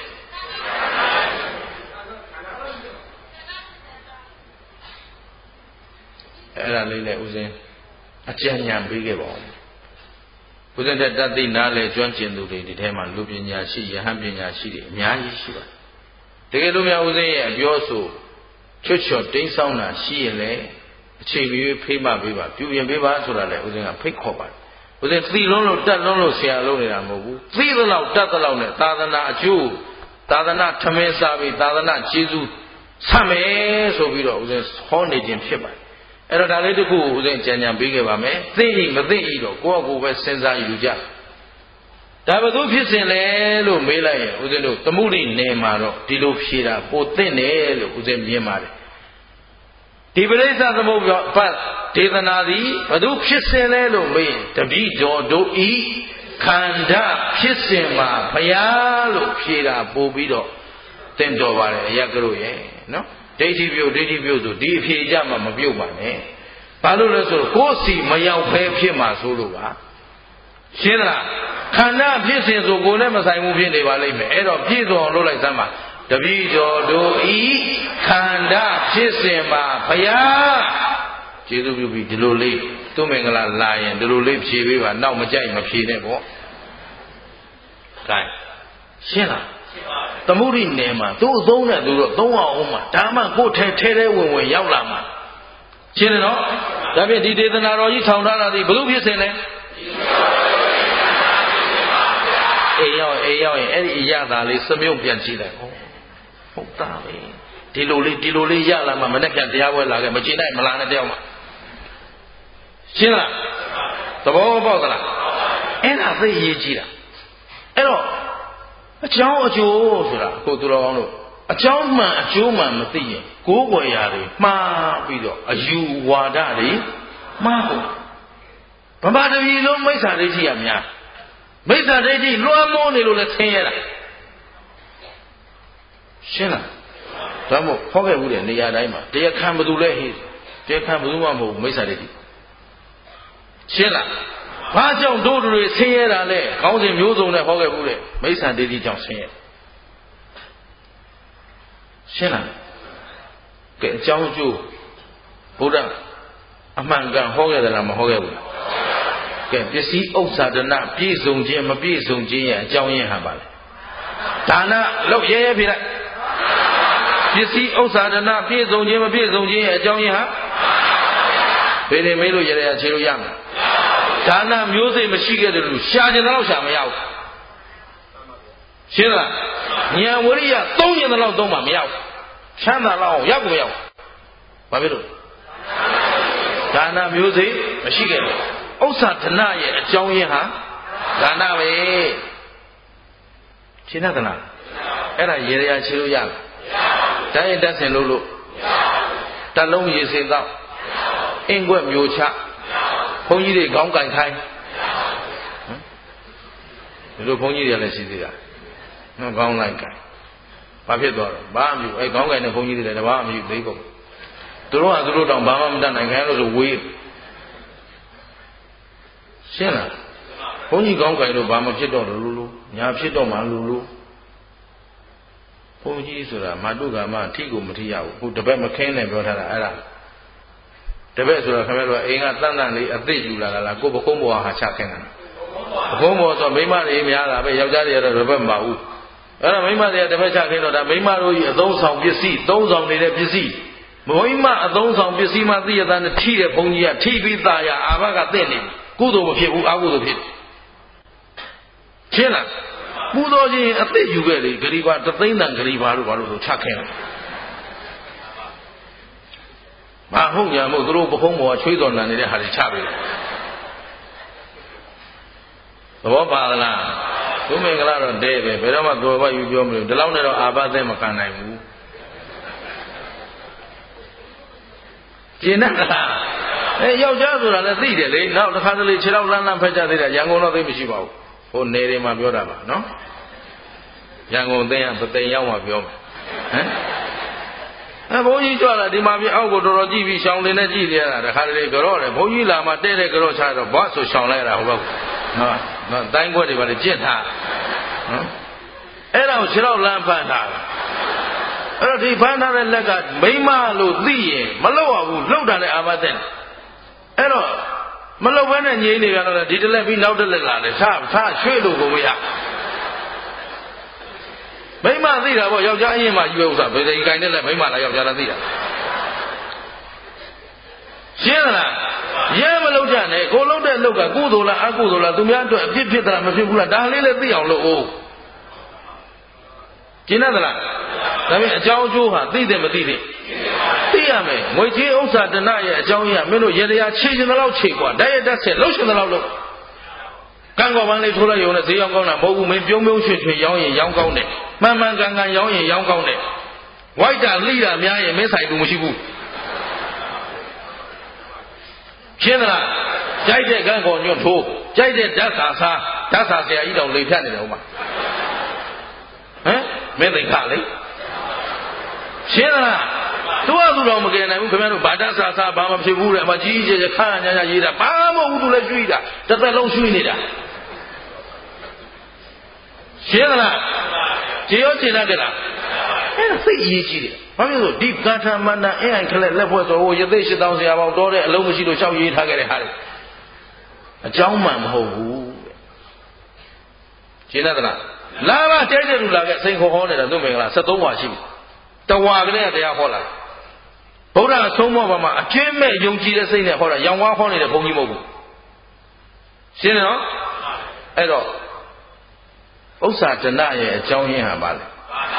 အဲ့ဒါလေးနဲ့ဦးဇင်းအကြံဉာဏ်ပေးခဲ့ပါဦးဦးဇင်းတဲ့တတ်သိနားလေကျွမ်းကျင်သူတွေဒီထဲမှာလူပညာရှိယဟန်ပညာရှိတွေအများကြီးရှိပါတယ်တကယ်လို့များဦးဇင်းရဲ့အပြောဆိုချွတ်ချော်တိမ်းဆောင်းတာရှိရင်လည်းအချိန်မီဖေးမပေးပါပြုရင်ပေးပါဆိုတာလေဦးဇင်းကဖိတ်ခေါ်ပါတယ်ဦးဇင်းသိလုံးလို့တတ်လုံးလို့ဆရာလုံးနေတာမဟုတ်ဘူးသိသလောက်တတ်သလောက်နဲ့သာသနာအကျိုးသာသနာထမင်းစားပြီးသာသနာကျေးဇူးဆက်မယ်ဆိုပြီးတော့ဦးဇင်းဟောနေခြင်းဖြစ်ပါတယ်အဲ့တော့ဒါလေးတစ်ခုကိုဦးဇင်းကြံပေးခဲ့ပါမယ်သိဤမသိဤတော့ကိုယ့်အကိုပဲစဉ်းစားယူကြဒါဘယ်သူဖြစ်စဉ်လဲလို့မေးလိုက်ရင်ဦးဇင်းတို့သမှုရိနယ်မှာတော့ဒီလိုဖြေတာပိုသင့်တယ်လို့ဦးဇင်းမြင်ပါတယ်ဒီပရိစ္ဆသမုပ္ပါဒေသနာသည်ဘယ်သူဖြစ်စဉ်လဲလို့မေးရင်တပိတော်တို့ဤခန္ဓာဖြစ်စဉ်မှာဘုရားလို့ဖြေတာပို့ပြီးတော့သင်တော်ပါတယ်အရကတို့ရဲ့နော်ဒိဋ္ဌိပြုတ်ဆိုဒီအဖြေကြမှာမပြုတ်ပါနဲ့ဘာလို့လဲဆိုတော့ကိုယ်စီမရောက်ဖဲဖြစ်မှာဆိုလို့ပါရှင်းလားခန္ဓာဖြစ်စဉ်ဆိုကိုယ်နဲ့မဆိုင်ဘူးဖြစ်နေပါလိမ့်မယ်အဲ့တော့ပြည့်စုံအောင်လုပ်လိုက်စမ်းပါတပိတော်တို့ဤခန္ဓာဖြစ်စဉ်မှာဘုရားကျေးဇူးပြုပြီးဒီလိုလေးသူမင်္ဂလာလာရင်ဒီလိုလေးဖြေပေးပါနောက်မကြိုက်မဖြေနဲ့ပေါ့ကဲရှင်းလားသမုဒိနယ်မှာသူ့အသုံးနဲ့သူတော့သုံးအောင်မှာဒါမှကိုယ်ထဲဝင်ရောက်လာမှာရှင်းတယ်နော်ဒါဖြင့်ဒီဒေသနာတော်ကြီးထောင်ထားတာဒီဘယ်လိုဖြစ်စဉ်လဲအေးရောက်ရင်အဲ့ဒီအရသာလေးစမြုပ်ပြန်ကြည့်လိုက်ဟုတ်သားပဲဒီလိုလေးရလာမှမနေ့ကတရားပွဲလာခဲ့မကျေနိုင်မလားနဲ့တယောက်မှရှင်းလားသဘောပေါက်သလားအဲ့ဒါသိရေးကြည့်တာအဲ့တော့အကြောင်းအကျိုးဆိုတာကိုသူတော်ကောင်းတို့အကြောင်းမှန်အကျိုးမှန်မသိရင်ကိုးကွယ်ရာတွေမှားပြီးတော့အယူဝါဒတွေမှားဖို့ဗမာတပြည်လုံးမိစ္ဆာဒိဋ္ဌိရများမိစ္ဆာဒိဋ္ဌိလွှမ်းမိုးနေလို့လည်းဆင်းရဲတာရှင်းလားဒါမို့ဟောခဲ့ဘူးတဲ့နေရာတိုင်းမှာတရားခံဘသူလဲဟေးတရားခံဘသူမှမဟုတ်ဘူးမိစ္ဆာဒိဋ္ဌိရှင်းလားဘာကြောင့်တို့တွေဆင်းရဲတာလဲခေါင်းစဉ်မျိုးစုံနဲ့ဟောခဲ့ဘူးတဲ့မိစ္ဆာဒိဋ္ဌိကြောင့်ဆင်းရဲရှင်းလားကဲအကြောင်းအကျိုးဘုရားအမှန်ကန်ဟောခဲ့သလားမဟောခဲ့ဘူးလားကဲပစ္စည်းဥစ္စာဒနာပြည့်စုံခြင်းမပြည့်စုံခြင်းရဲ့အကြောင်းရင်းဟာပါလေဒါနလို့ရဲရဲပြလိုက်ပစ္စည်းဥစ္စာဒနာပြည့်စုံခြင်းမပြည့်စုံခြင်းရဲ့အကြောင်းရင်းဟာဘယ်နေမေးလို့ရဲရဲခြေလို့ရမှာဒါနမျိုးစိတ်မရှိခဲ့တယ်လို့ရှာကျင်တော့ရှာမရဘူးရှင်းလားဉာဏ်ဝိရိယသုံးကျင်တော့သုံးမှမရဘူးချမ်းသာတော့ရောက်ကိုမရောက်ဘာဖြစ်လို့ဒါနမျိုးစိတ်မရှိခဲ့ဘူးဥစ္စာဒနာရဲ့အကြောင်းရင်းဟာဒါနပဲရှင်းသလားအဲ့ဒါရေရခြေလို့ရလားဒါရင်တက်ဆင်လို့တက်လုံးရေစင်တော့အင်းကွက်မျိုးချဘုန်းကြီးတွေခေါင်းကင်ခိုင်းဒီလိုဘုန်းကြီးတွေလည်းရှိသေးတာနော်ခေါင်းလိုက်ကင်ဘာဖြစ်သွားတော့ဘာမှမဖြစ်ခေါင်းကင်တဲ့ဘုန်းကြီးတွေလည်းဘာမှမဖြစ်သေးကုန်သူတို့ကသူတို့တောင်ဘာမှမတတ်နိုင်ခိုင်းလို့ဆိုဝေးရှင်းလားဘုန်းကြီးကောင်းကြိုင်လို့ဘာမှဖြစ်တော့လို့ညာဖြစ်တော့မှလို့ဘုန်းကြီးဆိုတာမာတုကာမအထီကိုမထီရဘူးခုတပည့်မခင်းနဲ့ပြောထားတာအဲ့ဒါတပည့်ဆိုတာခင်ဗျားတို့အိမ်ကတန်တန်လေးအသိယူလာလားကိုပခုံးပေါ်ဟာချခင်းတာပခုံးပေါ်ဆိုမိမတွေများတာပဲယောက်ျားတွေကတော့တပည့်မပါဘူးအဲ့ဒါမိမတွေကတပည့်ချခင်းတော့ဒါမိမတို့ကြီးအသုံးဆောင်ပစ္စည်းသုံးဆောင်နေတဲ့ပစ္စည်းမိမအသုံးဆောင်ပစ္စည်းမှသိရတဲ့ထိတဲ့ဘုန်းကြီးကထိပြီးသားရအာဘကတင့်နေကုသိုလ်မဖြစ်ဘူးအကုသိုလ်ဖြစ်ရှင်းလားကုသိုလ်ချင်းအသိယူခဲ့လေဂရိဘာတသိန်းတန်ဂရိဘာလို့ဘာလို့ဆိုချခဲ့တယ်မဟုတ်ညာမို့သူတို့ပခုံးပေါ်ချွေးတော်နံနေတဲ့ဟာတွေချပေးတယ်သဘောပါလားဘုမင်္ဂလာတော့တဲပဲဘယ်တော့မှတော်ဘာယူပြောမလို့ဒီလောက်နဲ့တော့အာဘသက်မခံနိုင်ဘူးကျင်တတ်လားယောက်ျားဆိုတာလည်းသိတယ်လေနောက်တစ်ခါတလေခြေထောက်လန်းလန်းဖက်ကြသေးတယ်ရန်ကုန်တော့သိမရှိပါဘူးဟိုနေတွေမှာပြောတာပါနော်ရန်ကုန်သိရင်ပသိမ်ရောက်မှပြောမယ်ဟမ်ဘုန်းကြီးကြွလာဒီမှာပြအောက်ကိုတော်တော်ကြည့်ပြီးရှောင်းလင်းနဲ့ကြည့်နေရတာတစ်ခါတလေကြော့တယ်ဘုန်းကြီးလာမှတဲ့တဲ့ကြော့ချတော့ဘာဆိုရှောင်းလိုက်ရတာဟုတ်ပါဘူးနော်တိုင်းခွက်တွေပါလေကြင့်ထားနော်အဲ့ဒါကိုခြေထောက်လန်းဖန်ထားတယ်အဲ့တော့ဒီဖန်ထားတဲ့လက်ကမိမလို့သိရင်မလောက်ရဘူးလှုပ်တာနဲ့အာမသက်အဲ့တော့မလှုပ်ဘဲနဲ့ငြိမ်းနေကြတော့ဒီတစ်လက်ပြီးနောက်တစ်လက်လာတယ်ထားရွှေ့လို့ကိုမရမိမသိတာပေါ့ယောက်ျားအရင်မှယူဥစ္စာဘယ်ဒီကိုင်တဲ့လက်မိမလားယောက်ျားလားသိတာရှင်းသလားရဲမလှုပ်ကြနဲ့ကိုလှုပ်တဲ့လှုပ်ကကုသိုလ်လားအကုသိုလ်လားသူများအတွက်အဖြစ်ဖြစ်သလားမဖြစ်ဘူးလားဒါလေးလည်းသိအောင်လုပ်ဦးရှင်းသလားဒါပေမဲ့အကြောင်းအကျိုးဟာသိတယ်မသိတယ်သိရမယ်ငွေကြီးဥစ္စာဒနာရဲ့အကြောင်းရမင်းတို့ရေတရားခြေချင်တဲ့လောက်ခြေกว่าဓာတ်ရတက်ဆက်လှုပ်ချင်တဲ့လောက်လှုပ်ကံကောပန်းလေးထိုးလိုက်ရုံနဲ့ဈေးရောင်းကောင်းတာမဟုတ်ဘူးမင်းပြုံးပြုံးရွှေရွှေရောင်းရင်ရောင်းကောင်းတယ်မှန်မှန်ကန်ကန်ရောင်းရင်ရောင်းကောင်းတယ်ဝိုက်တာလိတာများရင်မင်းဆိုင်သူမရှိဘူးရှင်းသလားကြိုက်တဲ့ကံကောညွတ်ထိုးကြိုက်တဲ့ဓာတ်စာစားဓာတ်စာဆရာကြီးတော်လေဖြတ်နေတယ်ဟုတ်မှာဟမ်မင်းသိခါလေရှင်းသလားသူကသူတော်မကယ်နိုင်ဘူးခင်ဗျားတို့ဗာဒဆာဆာဘာမှဖြစ်ဘူးတဲ့အမကြီးကြီးခါညာညာရေးတာဘာမှမဟုတ်ဘူးသူလည်းရွှေ့တာတစ်သက်လုံးရွှေ့နေတာရှင်းသလားခြေရောခြေတတ်ကြလားအဲ့ဒါစိတ်အရေးကြီးတယ်ဘာဖြစ်လို့ဒီကာထာမန္တအင်းအိုင်ခလက်လက်ဖွဲ့ဆိုဟိုရသိ8000ဆရာပေါင်းတော်တဲ့အလုံးမရှိလို့ရှောက်ရေးထားခဲ့တဲ့ဟာတွေအကြောင်းမှန်မဟုတ်ဘူးရှင်းတတ်လားလာပါကြိုက်တဲ့လူလာခဲ့စိန်ခေါ်ဟောနေတာသူ့မင်္ဂလာ73ပါရှိတဝါကလေးကတရားဟောလာဗုဒ္ဓအဆုံးမပါမှာအကျဉ်းမဲ့ယုံကြည်တဲ့စိတ်နဲ့ဟောတာရောင်ဝါးဟောနေတဲ့ဘုန်းကြီးမဟုတ်ဘူးရှင်းတယ်နော်အဲ့တော့ဥစ္စာဒနာရဲ့အကြောင်းရင်းဟာပါလေ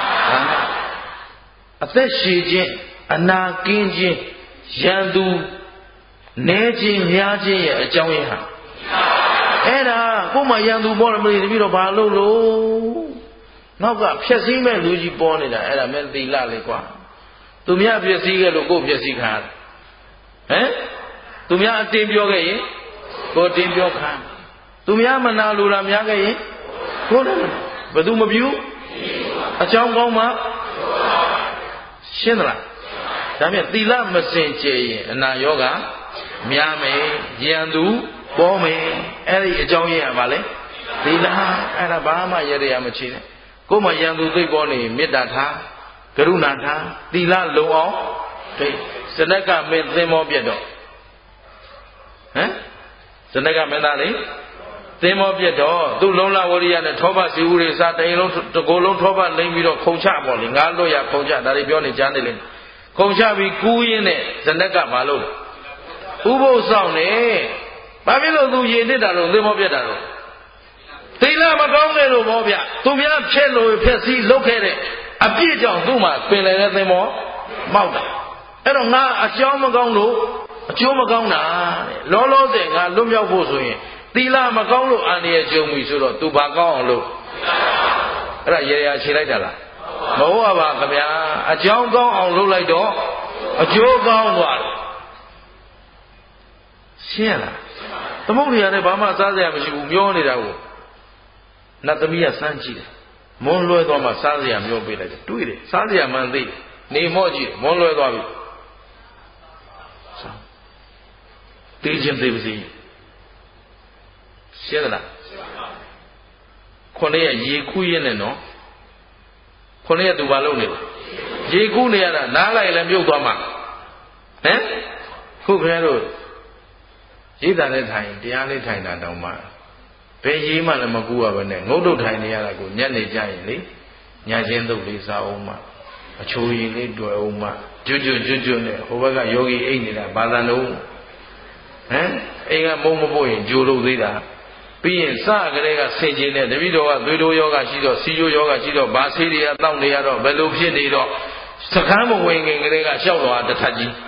အသက်ရှည်ခြင်းအနာကင်းခြင်းရန်သူနဲခြင်းများခြင်းရဲ့အကြောင်းရင်းဟာအဲ့ဒါကိုယ်မှရန်သူပေါ်တယ်မလို့တပြီးတော့ဘာလုပ်လို့နောက်ကဖြက်စည်းမဲ့လူကြီးပေါ်နေတာအဲ့ဒါမင်းသီလလေကွာသူများဖြက်စည်းခဲ့လို့ကိုယ်ဖြက်စည်းခံရတယ်ဟမ်သူများအတင်းပြောခဲ့ရင်ကိုယ်တင်းပြောခံသူများမနာလိုတာများခဲ့ရင်ကိုယ်လည်းဘယ်သူမပြုအကြောင်းကောင်းမှရှင်းသလားဒါဖြင့်သီလမစင်ကြယ်ရင်အနာရောဂါများမယ်ရန်သူပေါ်မယ်အဲ့ဒီအကြောင်းရင်းကဘာလဲသီလအဲ့ဒါဘာမှရရမချေနဲ့ကိုယ်မှရန်သူသိပေါ်နေမေတ္တာထားကရုဏာထားသီလလုံအောင်ဒိစနကမင်းသင်္ဘောပြတ်တော့ဟမ်ဇနကမင်းသားလေသင်္ဘောပြတ်တော့သူ့လုံးလာဝရိယနဲ့ထောပတ်စီဦးတွေစားတိုင်းလုံးတကိုယ်လုံးထောပတ်လိမ့်ပြီးတော့ခုံချပေါ့လေငါလွတ်ရခုံချဒါတွေပြောနေကြားနေလေခုံချပြီးကူးရင်းနဲ့ဇနကမလို့ဥပုသ်ဆောင်နေဘာဖြစ်လို့သူရေနစ်တာတော့သင်္ဘောပြတ်တာတော့သီလမကောင်းခဲ့လို့ပေါ့ဗျသူများဖျက်လို့ဖျက်စီးလုပ်ခဲ့တဲ့အပြစ်ကြောင့်သူ့မှာပင်လယ်တဲ့သင်္ဘောမောက်တာအဲ့တော့ငါအကြောင်းမကောင်းလို့အကျိုးမကောင်းတာတဲ့လောလောဆယ်ငါလွတ်မြောက်ဖို့ဆိုရင်သီလမကောင်းလို့အန္တရာယ်ကြုံပြီဆိုတော့သူဘာကောင်းအောင်လို့အဲ့ဒါရေရာခြေလိုက်တာလားမဟုတ်ပါခင်ဗျာအကြောင်းကောင်းအောင်လုပ်လိုက်တော့အကျိုးကောင်းသွားတယ်ရှင်းလားသမုဒ္ဒရာနဲ့ဘာမှစားစရာမရှိဘူးမျောနေတာကိုနတ်သမီးကစမ်းကြည့်တယ်မွန်းလွဲသွားမှစားစရာမျောပေးလိုက်တယ်တွေ့တယ်စားစရာမှန်သိတယ်နေမော့ကြည့်မွန်းလွဲသွားပြီတေးချင်းသေးပါစေရှင်းလားခုနှစ်ရရေကူးရင်းနဲ့နော်ခုနှစ်ရသူဘာလုပ်နေလဲရေကူးနေရတာနားလိုက်လည်းမြုပ်သွားမှာဟမ်ခုခဲတို့ရိတ်တာနဲ့ထိုင်တရားလေးထိုင်တာတောင်မှဘယ်ရေးမှလည်းမကူရဘဲနဲ့ငုတ်တုတ်ထိုင်နေရတာကိုညက်နေကြရင်လေညချင်းတုတ်လေးစားအောင်မှအချိုးရည်လေးတွေ့အောင်မှကျွတ်နဲ့ဟိုဘက်ကယောဂီအိတ်နေတာဘာသာလုံးဟမ်အိမ်ကမုံမပို့ရင်ဂျိုလို့သေးတာပြီးရင်စကလေးကဆင်ကျင်တဲ့တပည့်တော်ကသွေးတိုးယောဂရှိတော့စီယိုယောဂရှိတော့ဘာဆေးတွေကတောက်နေရတော့ဘယ်လိုဖြစ်နေတော့စကမ်းမဝင်ခင်ကလေးကရှောက်တော့တထက်ကြီး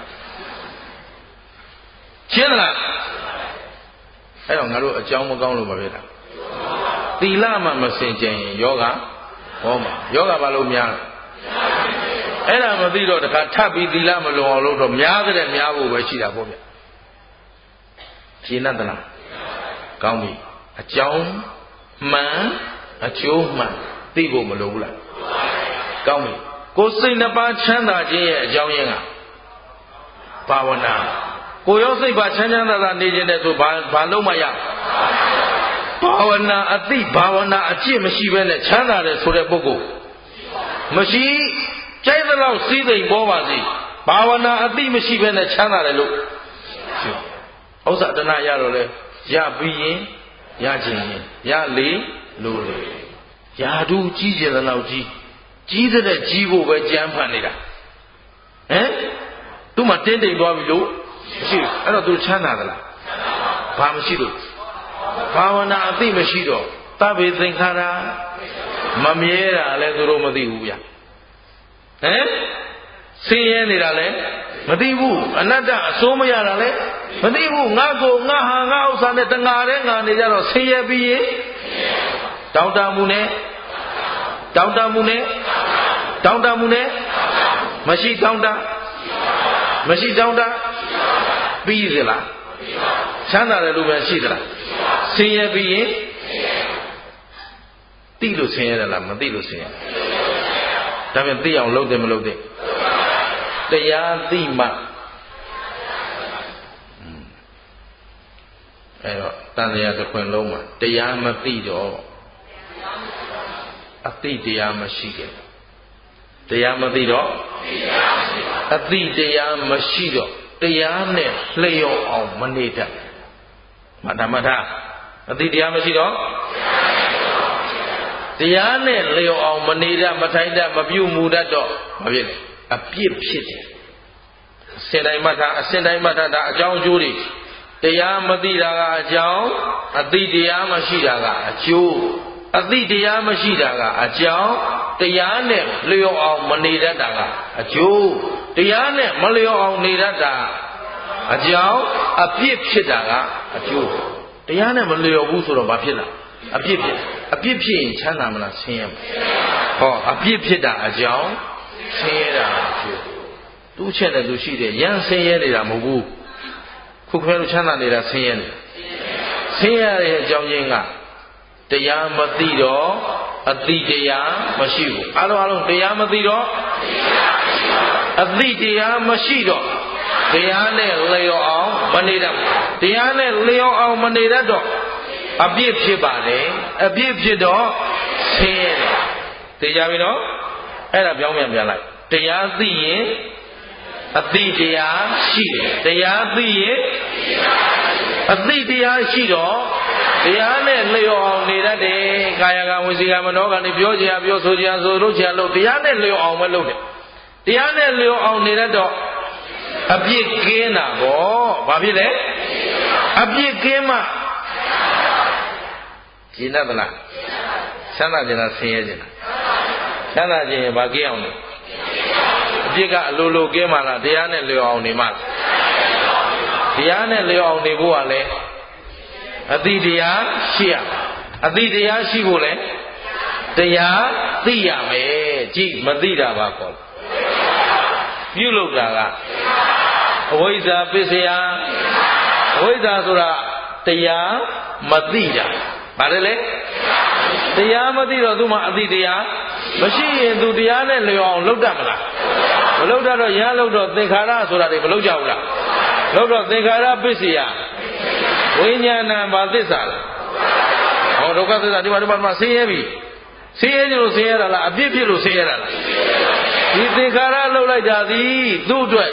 ရှင်းလားအဲ့တော့ငါတို့အကြောင်းမကောင်းလို့မဖြစ်တာသီလမှမစင်ကြင်ရင်ယောဂဟောမှာယောဂဘာလို့များအဲ့ဒါမသိတော့တခါထပ်ပြီးသီလမလုံအောင်လို့တော့များတဲ့များဖို့ပဲရှိတာပေါ့ဗျရှင်းတတ်လားကောင်းပြီအကြောင်းမှန်အကျိုးမှန်သိဖို့မလိုဘူးလားကောင်းပြီကိုယ်စိတ်နှစ်ပါးချမ်းသာခြင်းရဲ့အကြောင်းရင်းကဘာဝနာကိုယ်ရောစိတ်ပါချမ်းချမ်းသာသာနေခြင်းတဲ့ဆိုဘာလို့မရဘာဝနာအသိဘာဝနာအကျင့်မရှိဘဲနဲ့ချမ်းသာတယ်ဆိုတဲ့ပုဂ္ဂိုလ်မရှိကြိုက်သလောက်စည်းစိမ်ပေါ်ပါစေဘာဝနာအသိမရှိဘဲနဲ့ချမ်းသာတယ်လို့ဥစ္စာတဏှာရတော့လေရပြီးရင်ရခြင်းရင်ရလေလို့လေယာဓုကြီးကျယ်သလောက်ကြီးတဲ့ကြီးဖို့ပဲကြမ်းဖန်နေတာဟမ်သူ့မှာတင်းတိမ်သွားပြီလို့မရှိဘူးအဲ့တော့သူချမ်းသာသလားဘာမရှိလို့ဘာဝနာအသိမရှိတော့သဗ္ဗေသင်္ခါရမမြဲတာလည်းသူတို့မသိဘူးဗျဟမ်ဆင်းရဲနေတာလည်းမသိဘူးအနတ္တအစိုးမရတာလည်းမသိဘူးငါကိုငါဟာငါဥစ္စာနဲ့တငါတဲ့ငါနေကြတော့ဆင်းရဲပြီးရင်တောင်းတမှုနဲ့မရှိတောင်းတပြီးသလားချမ်းသာတယ်လို့ပဲရှိသလားဆင်းရဲပြီးရင်သိလို့ဆင်းရဲတယ်လားမသိလို့ဆင်းရဲဒါပြန်သိအောင်လုပ်တယ်မလုပ်တယ်တရားသိမှအဲ့တော့တန်တရားတစ်ခွင်လုံးမှာတရားမသိတော့အသိတရားမရှိခဲ့တရားမသိတော့အသိတရားမရှိတော့တရားနဲ့လျော့အောင်မနေတတ်မထအသိတရားမရှိတော့တရားနဲ့လျော့အောင်မနေတတ်မထိုင်တတ်မပြုမှုတတ်တော့မဖြစ်လေအပြစ်ဖြစ်တယ်အစင်တိုင်းမှတ်ထားဒါအကြောင်းအကျိုးတွေတရားမသိတာကအကြောင်းအသိတရားမရှိတာကအကျိုးအသိတရားမရှိတာကအကြောင်းတရားနဲ့လျော့အောင်မနေတတ်တာကအကျိုးတရားနဲ့မလျော့အောင်နေတတ်တာအကြောင်းအပြစ်ဖြစ်တာကအကျိုးတရားနဲ့မလျော့ဘူးဆိုတော့ဘာဖြစ်လဲအပြစ်ဖြစ်ရင်ချမ်းသာမလားဆင်းရဲမလားဟောအပြစ်ဖြစ်တာအကြောင်းဆင်းရဲတာအကျိုးသူ့ချက်နဲ့သူရှိတယ်ရန်ဆင်းရဲနေတာမဟုတ်ဘူးခုခွဲလို့ချမ်းသာနေတာဆင်းရဲနေဆင်းရဲတဲ့အကြောင်းရင်းကတရားမသိတော့အသိတရားမရှိဘူးအားလုံးတရားမသိတော့အသိတရားမရှိတော့တရားနဲ့လျော့အောင်မနေတတ်တရားနဲ့လျော့အောင်မနေတတ်တော့အပြစ်ဖြစ်ပါတယ်အပြစ်ဖြစ်တော့ဆင်းရဲတယ်သိကြပြီနော်အဲ့ဒါပြောင်းပြန်လိုက်တရားသိရင်အသိတရားရှိတယ်တရားသိရင်အသိတရားရှိတော့တရားနဲ့လျော်အောင်နေတတ်တယ်ကာယကံဝစီကံမနောကံတွေပြောကြရပြောဆိုကြရဆိုလို့ကြရလို့တရားနဲ့လျော်အောင်ပဲလုပ်တယ်တရားနဲ့လျော်အောင်နေတတ်တော့အပြစ်ကင်းတာပေါ့ဘာဖြစ်လဲအပြစ်ကင်းမှကျင့်တတ်သလားချမ်းသာခြင်းလားဆင်းရဲခြင်းလားချမ်းသာခြင်းရင်ဘာကင်းအောင်လဲအပြစ်ကအလိုလိုကင်းမှလားတရားနဲ့လျော်အောင်နေမှလားတရားနဲ့လျော်အောင်နေဖို့ကလည်းအတိတရားရှိရအတိတရားရှိဖို့လဲတရားသိရမယ်ကြည့်မသိတာပါကောပြုလုပ်တာကအဝိဇ္ဇာပစ္စယအဝိဇ္ဇာဆိုတာတရားမသိတာဗါတယ်လေတရားမသိတော့သူမှအတိတရားမရှိရင်သူတရားနဲ့လျော်အောင်လုပ်တတ်မလားမလုပ်တတ်တော့ရမ်းလုပ်တော့သင်္ခါရဆိုတာတွေမလုပ်ကြဘူးလားလုပ်တော့သင်္ခါရပစ္စယဝိညာဏဘာသစ္စာလဲဟောဒုက္ခသစ္စာဒီမှာဆင်းရဲပြီဆင်းရဲကြလို့ဆင်းရဲတာလားအပြစ်ဖြစ်လို့ဆင်းရဲတာလားဒီသင်္ခါရလှုပ်လိုက်တာသည်သူ့အတွက်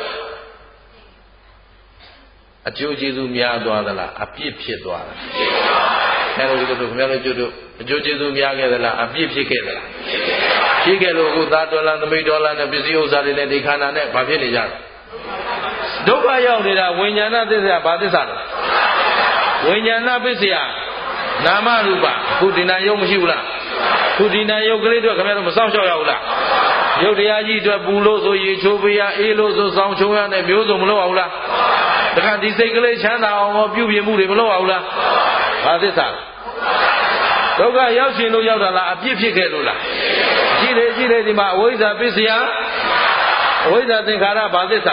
အကျိုးကျေးဇူးများသွားသလားအပြစ်ဖြစ်သွားတာအဲလိုတို့ခင်ဗျားတို့တို့အကျိုးကျေးဇူးများခဲ့သလားအပြစ်ဖြစ်ခဲ့သလားဖြစ်ခဲ့လို့အခုသားတော်လားသမိတ်တော်လားနဲ့ပစ္စည်းဥစ္စာတွေနဲ့ဒီခန္ဓာနဲ့ဘာဖြစ်နေကြလဲဒုက္ခရောက်နေတာဝိညာဏသစ္စာဘာသစ္စာလဲဝိညာဏပစ္စယနာမရူပခုဒီနာယုတ်မရှိဘူးလားခုဒီနာယုတ်ကလေးတို့ခင်ဗျားတို့မစောင့်ရှောက်ရဘူးလားရုပ်တရားကြီးအတွက်ပူလို့ဆိုရေချိုးပေးရအေးလို့ဆိုစောင်းချုံရနဲ့မျိုးစုံမလုပ်အောင်လားတခါဒီစိတ်ကလေးချမ်းသာအောင်ပြုပြင်မှုတွေမလုပ်အောင်လားဘာသစ္စာဒုက္ခရောက်ရှင်လို့ရောက်တာလားအပြစ်ဖြစ်ခဲ့လို့လားကြည့်လေဒီမှာအဝိဇ္ဇာပစ္စယအဝိဇ္ဇာသင်္ခါရဘာသစ္စာ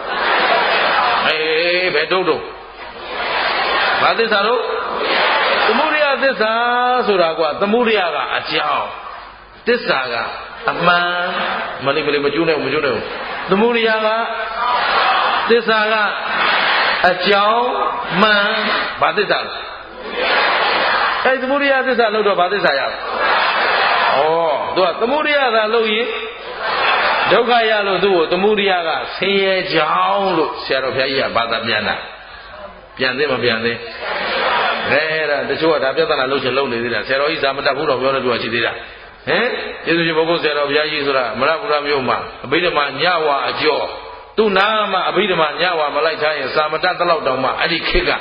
ဘယ်တို့ဘာသစ္စာတော့သမုဒယသစ္စာဆိုတာကွာသမုဒယကအကြောင်းသစ္စာကအမှန်မလေးမကျိုးနဲ့သမုဒယကသစ္စာကအကြောင်းမှန်ဘာသစ္စာလဲသမုဒယသစ္စာလို့တော့ဘာသစ္စာရလဲသူကသမုဒယသာလို့ရင်ဒုက္ခရလို့သူ့ကိုသမုဒယကဆင်းရဲကြောင်းလို့ဆရာတော်ဘုရားကြီးကဘာသာပြန်တာပြန်သေးမပြန်သေးအဲ့ဒါတချို့ကဒါပြဿနာလုပ်ချင်လုပ်နေသေးတာဆရာတော်ကြီးဇာမတတ်ဘူးတော့ပြောနေသူကရှိသေးတာကျေးဇူးရှင်ဘုရားဆရာတော်ဘုရားကြီးဆိုတာမရပူရမြို့မှာအဘိဓမ္မာညဝါအကျော်သူ့နာမှာအဘိဓမ္မာညဝါမလိုက်ထားရင်ဇာမတတ်တလောက်တောင်မှအဲ့ဒီခေတ်က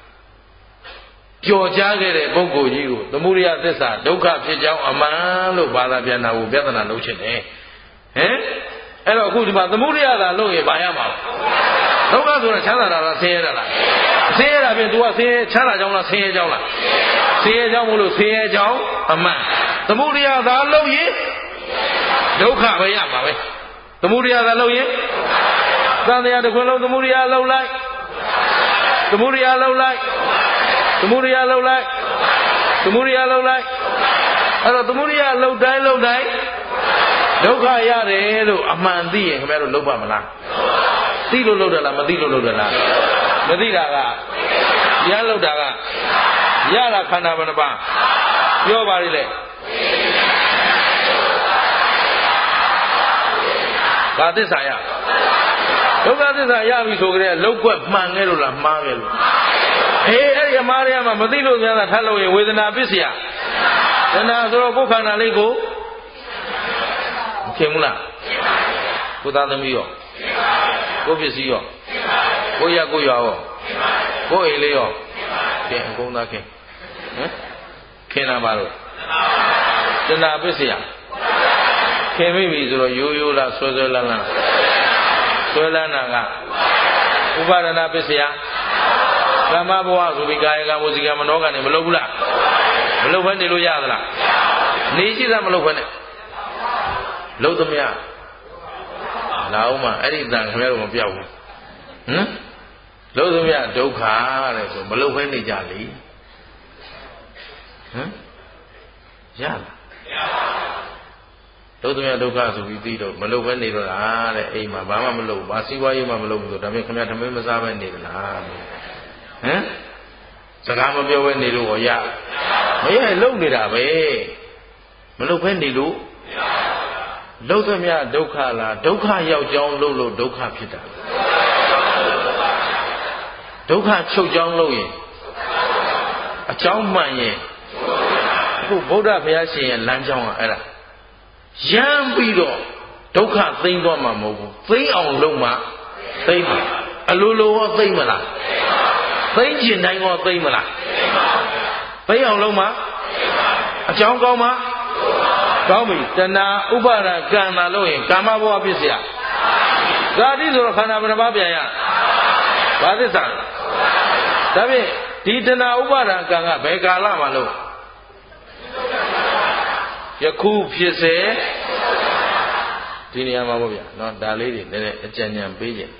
ကြော်ကြားခဲ့တဲ့ပုဂ္ဂိုလ်ကြီးကိုသမုဒယသစ္စာဒုက္ခဖြစ်ကြောင်းအမှန်လို့ဘာသာပြန်တာကိုပြဿနာလုပ်ချင်တယ်အဲ့တော့အခုဒီမှာသမုဒယသာလုပ်ရင်ဘာရမှာလဲဒုက္ခဆိုတာချမ်းသာတာလားဆင်းရဲတာလားဆင်းရဲတာဖြင့် तू ကဆင်းရဲချမ်းသာကြောင်းလားဆင်းရဲကြောင်းလားဆင်းရဲကြောင်းမို့လို့ဆင်းရဲကြောင်းအမှန်သမုဒယသာလုပ်ရင်ဒုက္ခပဲရမှာပဲသမုဒယသာလုပ်ရင်သံတရားတစ်ခွလုံးသမုဒယလုပ်လိုက်သမုဒယလုပ်လိုက်သမုဒယလုပ်လိုက်သမုဒယလုပ်လိုက်အဲ့တော့သမုဒယလုပ်တိုင်းဒုက္ခရတယ်လို့အမှန်သိရင်ခင်ဗျားတို့လုပ်ပါမလားသိလို့လုပ်တယ်လားမသိလို့လုပ်တယ်လားမသိတာကရလုပ်တာကရတာခန္ဓာဘယ်နှပါပြောပါလိမ့်လေဘာသစ္စာရဒုက္ခသစ္စာရပြီဆိုကြတဲ့လောက်ွက်မှန်ခဲ့လို့လားမှားခဲ့လို့အဲ့ဒီအမှားတွေကမှမသိလို့များတာထပ်လို့ရင်ဝေဒနာပစ္စယဝေဒနာဆိုတော့ကိုယ်ခန္ဓာလေးကိုမခင်ဘူးလားကိုသားသမီးရောကိုပစ္စည်းရောကိုရကိုရွာရောကိုအိမ်လေးရောခင်အကုန်သားခင်ခင်လာပါလို့တဏှာပစ္စယခင်မိပြီဆိုတော့ရိုးရိုးလားဆွဲဆွဲလန်းလန်းဆွဲလန်းတာကဥပါဒနာပစ္စယကမ္မဘဝဆိုပြီးကာယကံဝစီကံမနောကံနဲ့မလုပ်ဘူးလားမလုပ်ဘဲနေလို့ရသလားနေရှိတာမလုပ်ဘဲနဲ့လုပ်သမျှလာအောင်မှအဲ့ဒီတန်ခင်ဗျားတို့မပြောက်ဘူးလုပ်သမျှဒုက္ခတဲ့ဆိုမလုပ်ဘဲနေကြလေရလားလုပ်သမျှဒုက္ခဆိုပြီးပြီးတော့မလုပ်ဘဲနေတော့လားတဲ့အိမ်မှာဘာမှမလုပ်ဘာစီးပွားရေးမှမလုပ်ဘူးဆိုဒါပေမဲ့ခင်ဗျားသမင်းမစားဘဲနေသလားစကားမပြောဘဲနေလို့ရမရလုံနေတာပဲမလုပ်ဘဲနေလို့လုပ်သမျှဒုက္ခလားဒုက္ခရောက်ကြောင်းလုပ်လို့ဒုက္ခဖြစ်တာဒုက္ခချုပ်ကြောင်းလုပ်ရင်ကြောင်းမှန်ရင်အခုဗုဒ္ဓဘုရားရှင်ရဲ့လမ်းကြောင်းကအဲ့ဒါရမ်းပြီးတော့ဒုက္ခသိမ်းသွားမှာမဟုတ်ဘူးသိမ်းအောင်လုပ်မှသိမ်းမှာအလိုလိုရောသိမ်းမလားသိမ်းကျင်တိုင်းရောသိမ်းမလားသိမ်းအောင်လုပ်မှအကြောင်းကောင်းမှကောင်းပြီတဏှာဥပါဒကံလာလို့ရင်ကာမဘဝဖြစ်เสียဇာတိဆိုတော့ခန္ဓာဘယ်နှပါးပြန်ရဘာသစ္စာဒါဖြင့်ဒီတဏှာဥပါဒကံကဘယ်ကာလမှာလို့ယခုဖြစ်စေဒီနေရာမှာပေါ့ဗျာเนาะဒါလေးတွေလည်းအကြံဉာဏ်ပေးခြင်း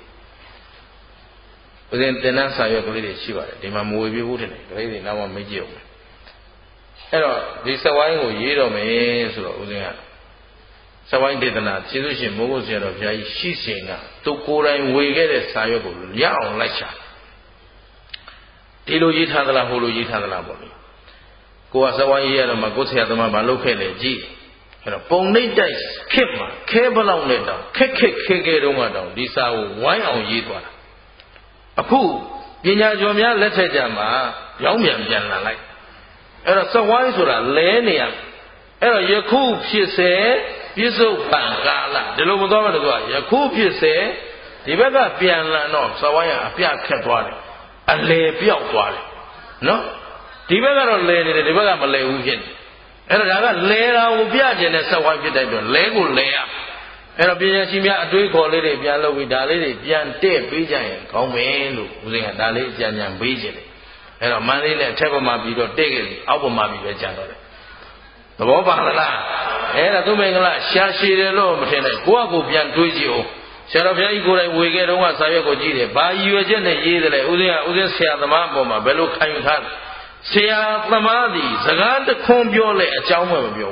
ဦးဇင်းသင်္นานစာရွက်ကလေးတွေရှိပါတယ်ဒီမှာမဝေပြဘူးတဲ့ကလေးတွေနောက်မှမေးကြည့်အောင်အဲ့တော့ဒီစဝိုင်းကိုရေးတော့မယ်ဆိုတော့ဦးဇင်းကစဝိုင်းဒေသနာကျေးဇူးရှင်မိုးကုတ်ဆရာတော်ဘုရားကြီးရှိစဉ်ကသူကိုယ်တိုင်ဝေခဲ့တဲ့စာရွက်ကိုရအောင်လိုက်ချဒီလိုရေးထားသလားဟိုလိုရေးထားသလားပေါ့လေကိုကစဝိုင်းရေးရတော့မှကိုယ်ဆရာသမားမလုပ်ခဲ့လေကြည့်အဲ့တော့ပုံနှိမ့်တိုက်ခစ်မှာခဲဘလောက်နဲ့တောင်ခက်ခဲတုန်းကတောင်ဒီစာကိုဝိုင်းအောင်ရေးသွားတာအခုပညာကျော်များလက်ထက်ကြမှာရောင်းပြန်လာလိုက်အဲ့တော့စဝိုင်းဆိုတာလဲနေရအဲ့တော့ယခုဖြစ်စေပြစ္ဆုတ်ပံကာလဒီလိုမသွားမှတော့ယခုဖြစ်စေဒီဘက်ကပြန်လာတော့စဝိုင်းကအပြခက်သွားတယ်အလေပြောက်သွားတယ်နော်ဒီဘက်ကတော့လဲနေတယ်ဒီဘက်ကမလဲဘူးဖြစ်နေအဲ့တော့ဒါကလဲတာကိုပြကျင်တဲ့စဝိုင်းဖြစ်တဲ့အတွက်လဲကိုလဲရအဲ့တော့ပညာရှိများအတွေးခေါ်လေးတွေပြန်လုပ်ပြီးဒါလေးတွေပြန်တဲ့ပေးကြရင်ကောင်းမယ်လို့ဦးဇင်းကဒါလေးအကြံဉာဏ်ပေးခြင်းတယ်အဲ့တော့မန္တလေးနဲ့အထက်ပမာပြီးတော့တဲ့ခဲ့ပြီအောက်ပမာပြီးပဲကြံတော့တယ်သဘောပါလားအဲ့ဒါသူမင်္ဂလာရှာရှည်တယ်လို့မထင်နဲ့ကိုယ့်အကူပြန်တွေးကြည့်အောင်ဆရာတော်ဘုရားကြီးကိုယ်တိုင်ဝေခဲ့တော့ကစာရွက်ကိုကြည့်တယ်ဘာရည်ရွယ်ချက်နဲ့ရေးတယ်လဲဦးဇင်းဆရာသမားအပေါ်မှာဘယ်လိုခံယူထားဆရာသမားသည်စကားတခွန်းပြောလဲအကြောင်းမှမပြော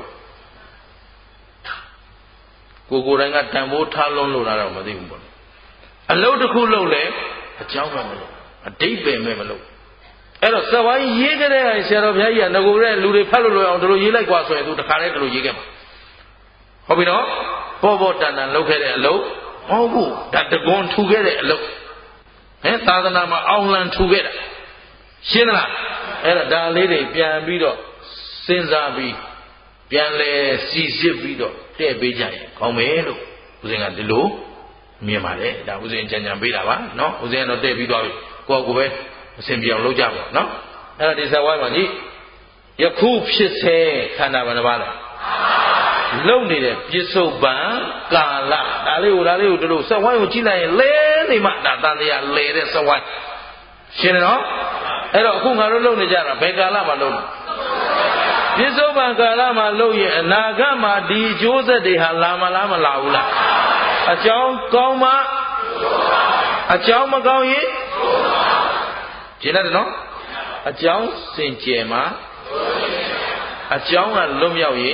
ကိုယ်တိုင်ကတန်ဖိုးထားလုံးလို့လာတော့မသိဘူးပေါ့အလုပ်တစ်ခုလုပ်လဲအကြောင်းမှမလုပ်အတိတ်ပဲမလုပ်အဲ့တော့စဝိုင်းရေးကြတဲ့ဆရာတော်ဘုရားကြီးကငကိုတဲ့လူတွေဖတ်လို့လွယ်အောင်ဒီလိုရေးလိုက်กว่าဆိုရင်သူတခါတည်းဒီလိုရေးခဲ့မှာဟုတ်ပြီနော်ပေါ်တန်လုပ်ခဲ့တဲ့အလုပ်မဟုတ်ဘူးဒါတကွန်ထူခဲ့တဲ့အလုပ်သာသနာမှာအောင်လံထူခဲ့တာရှင်းလားအဲ့တော့ဒါလေးတွေပြန်ပြီးတော့စဉ်းစားပြီးပြန်လဲစီစစ်ပြီးတော့တဲ့ပေးကြရင်ကောင်းမယ်လို့ဦးဇင်းကဒီလိုမြင်ပါတယ်ဒါဦးဇင်းကြံပေးတာပါနော်ဦးဇင်းကတော့တဲ့ပြီးသွားပြီကိုယ့်ကိုယ်ပဲအစဉ်ပြောင်းလုပ်ကြပါနော်အဲ့ဒါဒီဇဝိုင်းမှာကြီးယခုဖြစ်စေခန္ဓာဘယ်နှပါလဲလုံနေတဲ့ပြစ္ဆုတ်ပံကာလဒါလေးကိုတို့ဇဝိုင်းကိုကြည့်လိုက်ရင်လဲနေမှဒါတန်တရားလဲတဲ့ဇဝိုင်းရှင်းတယ်နော်အဲ့တော့အခုငါတို့လုံနေကြတာဘယ်ကာလမှာလုံပြစ္ဆုတ်ပံကာလမှာလုံရင်အနာဂတ်မှာဒီအကျိုးဆက်တွေဟာလာမလားမလာဘူးလားအကြောင်းကောင်းမှအကြောင်းမကောင်းရင်ကျင်တယ်နော်အကြောင်းစင်ကြယ်မှာအကြောင်းကလွတ်မြောက်ရင်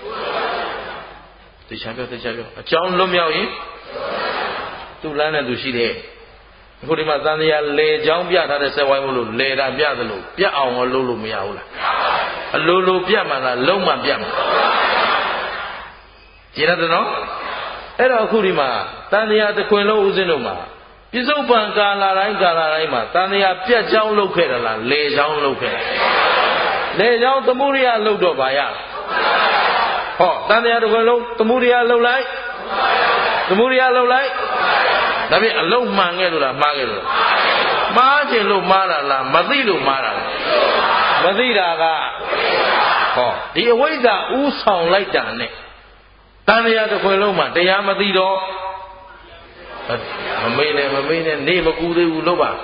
တရားပြောအကြောင်းလွတ်မြောက်ရင်သူ့လမ်းနဲ့သူရှိတယ်အခုဒီမှာသံဃာလေချောင်းပြထားတဲ့ဆက်ဝိုင်းမလို့လေတာပြသလိုပြတ်အောင်မလုပ်လို့မရဘူးလားအလိုလိုပြတ်မှလားလုံးမှပြတ်မှာကျင်တယ်နော်အဲ့တော့အခုဒီမှာသံဃာတစ်ခွင်လုံးဥစဉ်တို့မှာပြစ္ဆုတ်ပံကာလာတိုင်းမှာသံဃာပြတ်ချောင်းလုပ်ခဲ့တယ်လားလေချောင်းလုပ်ခဲ့တယ်လေချောင်းသမုဒိယလုပ်တော့ပါရဟောသံဃာတစ်ခွင်လုံးသမုဒိယလုပ်လိုက်ဒါဖြင့်အလုံးမှန်ခဲ့လို့လားမှားခဲ့လို့လားမှားခြင်းလို့မှားတာလားမသိလို့မှားတာလားမသိတာကဟောဒီအဝိဇ္ဇာဥဆောင်လိုက်တာနဲ့တန်တရားတစ်ခွင်လုံးမှာတရားမသိတော့မမေ့နဲ့နေမကူသေးဘူးလို့ပါ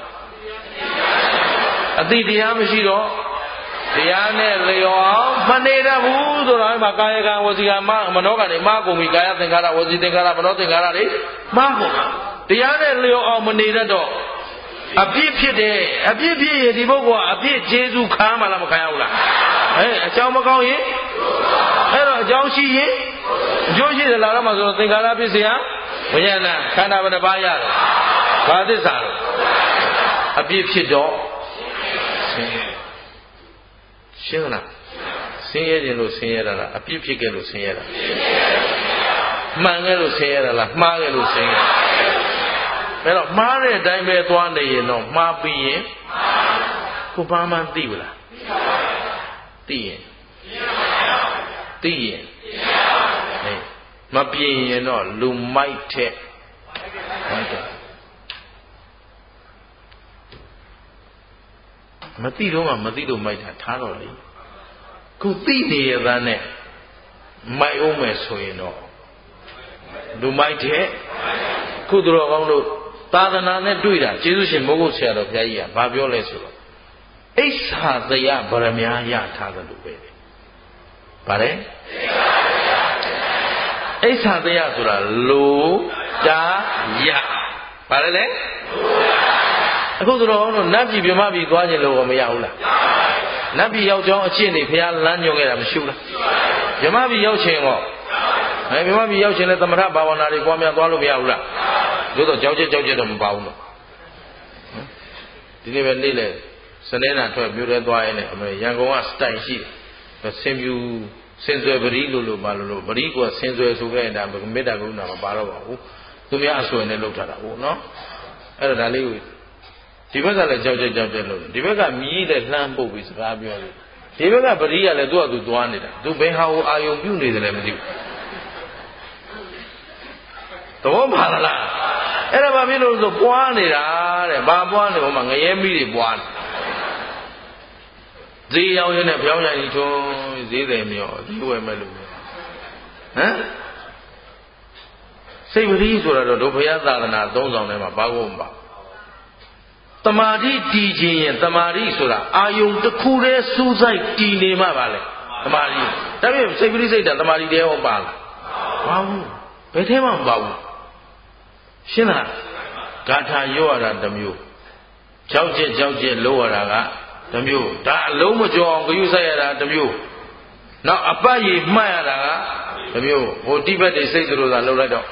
အသိတရားမရှိတော့တရားနဲ့လျော်အောင်မနေတတ်ဘူးဆိုတော့အဲ့မှာကာယကံဝစီကံမနောကံတွေမှားကုန်ပြီကာယသင်္ခါရဝစီသင်္ခါရမနောသင်္ခါရတွေမှားကုန်တရားနဲ့လျော်အောင်မနေတတ်တော့အပြစ်ဖြစ်တယ်အပြစ်ဖြစ်ရင်ဒီပုဂ္ဂိုလ်ကအပြစ်ကျေစုခံမှလားမခံရဘူးလားအကြောင်းမကောင်းရင်အဲ့တော့အကြောင်းရှိရင်အကျိုးရှိတယ်လားတော့မှဆိုတော့သင်္ခါရဖြစ်เสียဝိညာဏခန္ဓာဘယ်နှပါးရတယ်ဘာသစ္စာလဲအပြစ်ဖြစ်တော့ရှင်းလားဆင်းရဲခြင်းလို့ဆင်းရဲတာလားအပြစ်ဖြစ်ခဲ့လို့ဆင်းရဲတာမှန်ခဲ့လို့ဆင်းရဲတာလားမှားခဲ့လို့ဆင်းရဲအဲ့တော့မှားတဲ့အတိုင်းပဲသွားနေရင်တော့မှားပြီးရင်ကိုဘာမှသိဘူးလားသိရင်သိရင်မပြင်ရင်တော့လူမိုက်တဲ့မသိတော့မှမသိလို့မိုက်တာထားတော့လေခုသိနေရသားနဲ့မိုက်အောင်မယ်ဆိုရင်တော့လူမိုက်တဲ့ခုသူတော်ကောင်းတို့သာသနာနဲ့တွေ့တာကျေးဇူးရှင်မိုးကုတ်ဆရာတော်ဘုရားကြီးကဘာပြောလဲဆိုတော့အိဋ္ဌာသယဗရမ ्या ရထားတယ်လို့ပဲဗါတယ်အိဋ္ဌာသယဆိုတာလိုတာရဗါတယ်လေအခုသူတော်ကောင်းတို့နတ်ပြည်မြမပြည်သွားခြင်းလို့မရဘူးလားနတ်ပြည်ရောက်ကြောင်းအချင်းနေဘုရားလမ်းညွှန်ခဲ့တာမရှိဘူးလားမြမပြည်ရောက်ခြင်းတော့မြမပြည်ရောက်ခြင်းလဲသမထဘာဝနာတွေပွားများသွားလို့မရဘူးလားသို့တော့ကြောက်ကြတော့မပါဘူးတော့ဒီနေ့ပဲနေ့လေစနေနာထွက်မြို့ထဲသွားရင်လည်းအမေရန်ကုန်ကစတိုင်ရှိတယ်ဆင်ပြူစင်စွယ်ပရိလို့ပါလို့ပရိကဆင်စွယ်ဆိုခဲ့ရင်ဒါမေတ္တာကရုဏာမပါတော့ပါဘူးသူများအဆွေနဲ့လှုပ်ထားတာဟုတ်နော်အဲ့တော့ဒါလေးကိုဒီဘက်ကလည်းကြောက်လို့ဒီဘက်ကမြည်တဲ့လှမ်းပုတ်ပြီးစကားပြောလို့ဒီဘက်ကပရိကလည်းသူ့အတူသွားနေတာသူဘယ်ဟာကိုအာယုံပြုနေတယ်လဲမသိဘူးသဘောပါလားအဲ့ဒါဘာဖြစ်လို့ဆိုပွားနေတာတဲ့ဘာပွားနေဟိုမှာငရဲမီးတွေပွားနေဈေးရောက်ရင်းနဲ့ပြောင်းရည်ချုံဈေးတယ်မြောဈေးဝယ်မဲ့လို့ဟမ်စိတ်ပရိဆိုတာတော့တို့ဘုရားသာသနာသုံးဆောင်ထဲမှာဘာကိုမပါတမာတိတည်ခြင်းရင်တမာတိဆိုတာအာယုံတစ်ခုတည်းစူးစိုက်တည်နေမှပါလေတမာတိဒါပြင်စိတ်ပရိစိတ်တာတမာတိတည်းဟောပါလားမပါဘူးဘယ်ထဲမှမပါဘူးရှင်းလားဂါထာရွတ်ရတာတစ်မျိုးကြောက်ကြက်လို့ရတာကတစ်မျိုးဒါအလုံးမကြောအောင်ဂရုစိုက်ရတာတစ်မျိုးနောက်အပတ်ရည်မှတ်ရတာကတစ်မျိုးဟိုတိဘက်တွေစိတ်သလိုသာလှုပ်လိုက်တော့